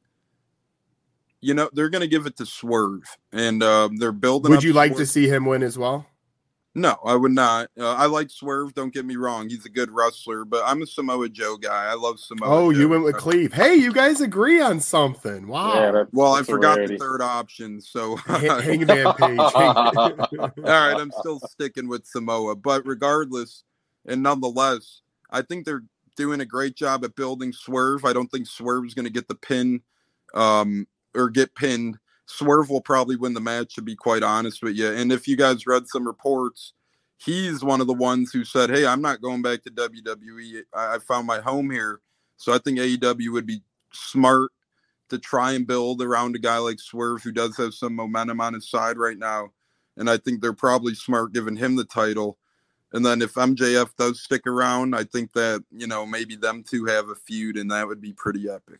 You know, they're going to give it to Swerve, and uh, they're building. Would you like Swerve. to see him win as well? No, I would not. Uh, I like Swerve. Don't get me wrong; he's a good wrestler, but I'm a Samoa Joe guy. I love Samoa. Oh, Joe. you went with Cleve. Hey, you guys agree on something? Wow. Yeah, that's, well, that's I forgot rarity. the third option, so Hangman Page. All right, I'm still sticking with Samoa, but regardless, and nonetheless, I think they're doing a great job at building Swerve. I don't think Swerve's going to get the pin. Um, or get pinned. Swerve will probably win the match, to be quite honest with you. And if you guys read some reports, he's one of the ones who said, hey, I'm not going back to W W E. I, I found my home here. So I think A E W would be smart to try and build around a guy like Swerve, who does have some momentum on his side right now. And I think they're probably smart giving him the title. And then if M J F does stick around, I think that, you know, maybe them two have a feud, and that would be pretty epic.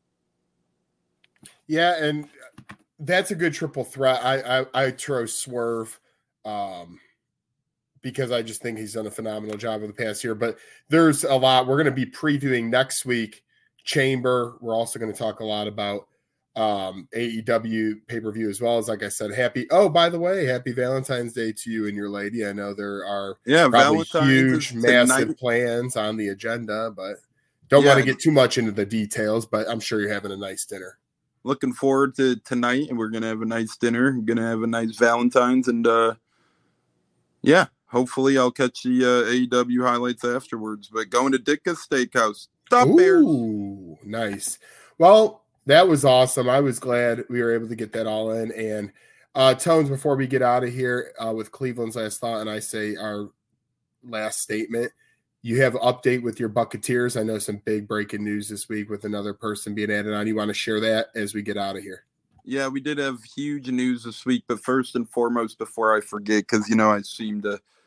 Yeah, and that's a good triple threat. I I, I chose Swerve um, because I just think he's done a phenomenal job over the past year. But there's a lot. We're going to be previewing next week Chamber. We're also going to talk a lot about um, A E W pay-per-view as well as, like I said, happy. Oh, by the way, happy Valentine's Day to you and your lady. I know there are yeah, probably Valentine's huge, massive tonight. plans on the agenda, but don't Yeah. want to get too much into the details, but I'm sure you're having a nice dinner. Looking forward to tonight, and we're gonna have a nice dinner. We're gonna have a nice Valentine's, and uh, yeah, hopefully I'll catch the uh, A E W highlights afterwards. But going to Ditka's Steakhouse, stop Bears. Ooh, nice. Well, that was awesome. I was glad we were able to get that all in. And uh, Tones, before we get out of here uh, with Cleveland's last thought, and I say our last statement. You have an update with your Buccaneers. I know some big breaking news this week with another person being added on. You want to share that as we get out of here? Yeah, we did have huge news this week, but first and foremost, before I forget, because, you know, I seem to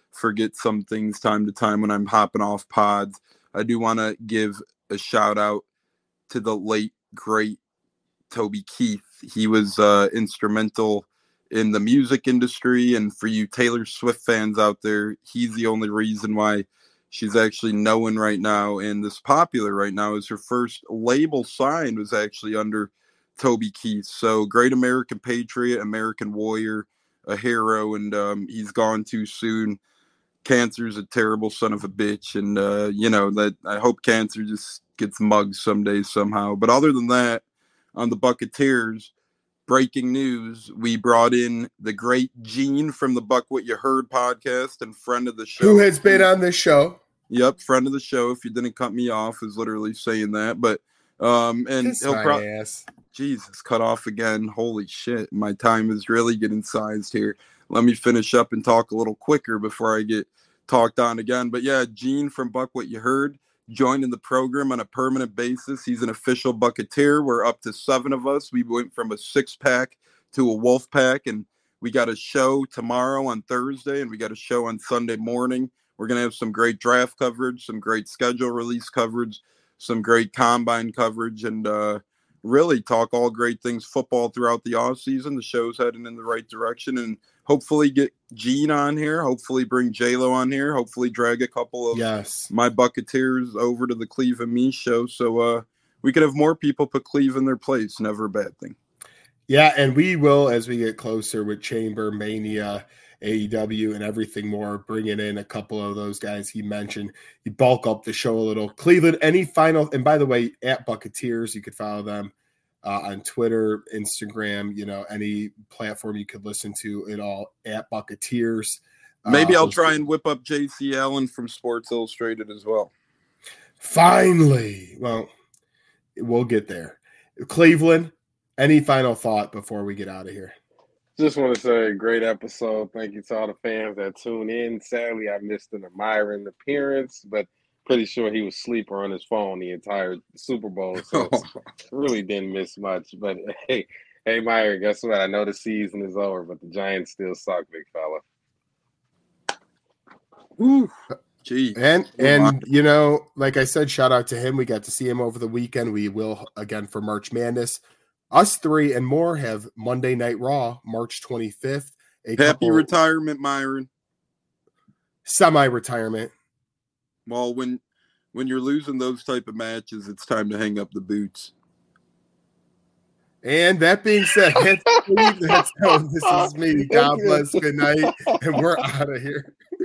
forget some things time to time when I'm hopping off pods. I do want to give a shout out to the late, great Toby Keith. He was uh, instrumental in the music industry. And for you Taylor Swift fans out there, he's the only reason why she's actually known right now and this popular right now. Is her first label signed was actually under Toby Keith. So great American patriot, American warrior, a hero, and um, he's gone too soon. Cancer's a terrible son of a bitch, and uh, you know that I hope cancer just gets mugged someday somehow. But other than that, on the Bucketeers, breaking news, we brought in the great Gene from the Buck What You Heard podcast and friend of the show. Who has been on this show. Yep, friend of the show. If you didn't cut me off, is literally saying that. But um, and Kiss he'll my probably ass. Jesus cut off again. Holy shit, my time is really getting sized here. Let me finish up and talk a little quicker before I get talked on again. But yeah, Gene from Buck What You Heard joining the program on a permanent basis. He's an official Bucketeer. We're up to seven of us. We went from a six pack to a wolf pack, and we got a show tomorrow on Thursday, and we got a show on Sunday morning. We're going to have some great draft coverage, some great schedule release coverage, some great combine coverage, and uh, really talk all great things football throughout the off season. The show's heading in the right direction, and hopefully get Gene on here. Hopefully bring J-Lo on here. Hopefully drag a couple of Yes. my Bucketeers over to the Cleve and Me show. So uh, we could have more people put Cleve in their place. Never a bad thing. Yeah, and we will, as we get closer with Chamber, Mania, A E W, and everything more, bringing in a couple of those guys he mentioned. You bulk up the show a little. Cleveland, any final, and by the way, at Bucketeers, you could follow them uh, on Twitter, Instagram, you know, any platform you could listen to it all at Bucketeers. Maybe uh, I'll try and whip up J C Allen from Sports Illustrated as well. Finally. Well, we'll get there. Cleveland, any final thought before we get out of here? Just want to say, great episode. Thank you to all the fans that tune in. Sadly, I missed an admiring appearance, but pretty sure he was sleeper on his phone the entire Super Bowl, so really didn't miss much. But hey, hey, Myron, guess what? I know the season is over, but the Giants still suck, big fella. Ooh, gee. And and you know, like I said, shout out to him. We got to see him over the weekend. We will again for March Madness. Us three and more have Monday Night Raw, March twenty-fifth. A Happy retirement, Myron. Semi-retirement. Well, when when you're losing those type of matches, it's time to hang up the boots. And that being said, that's, that's, this is me. God bless. Good night. And we're out of here.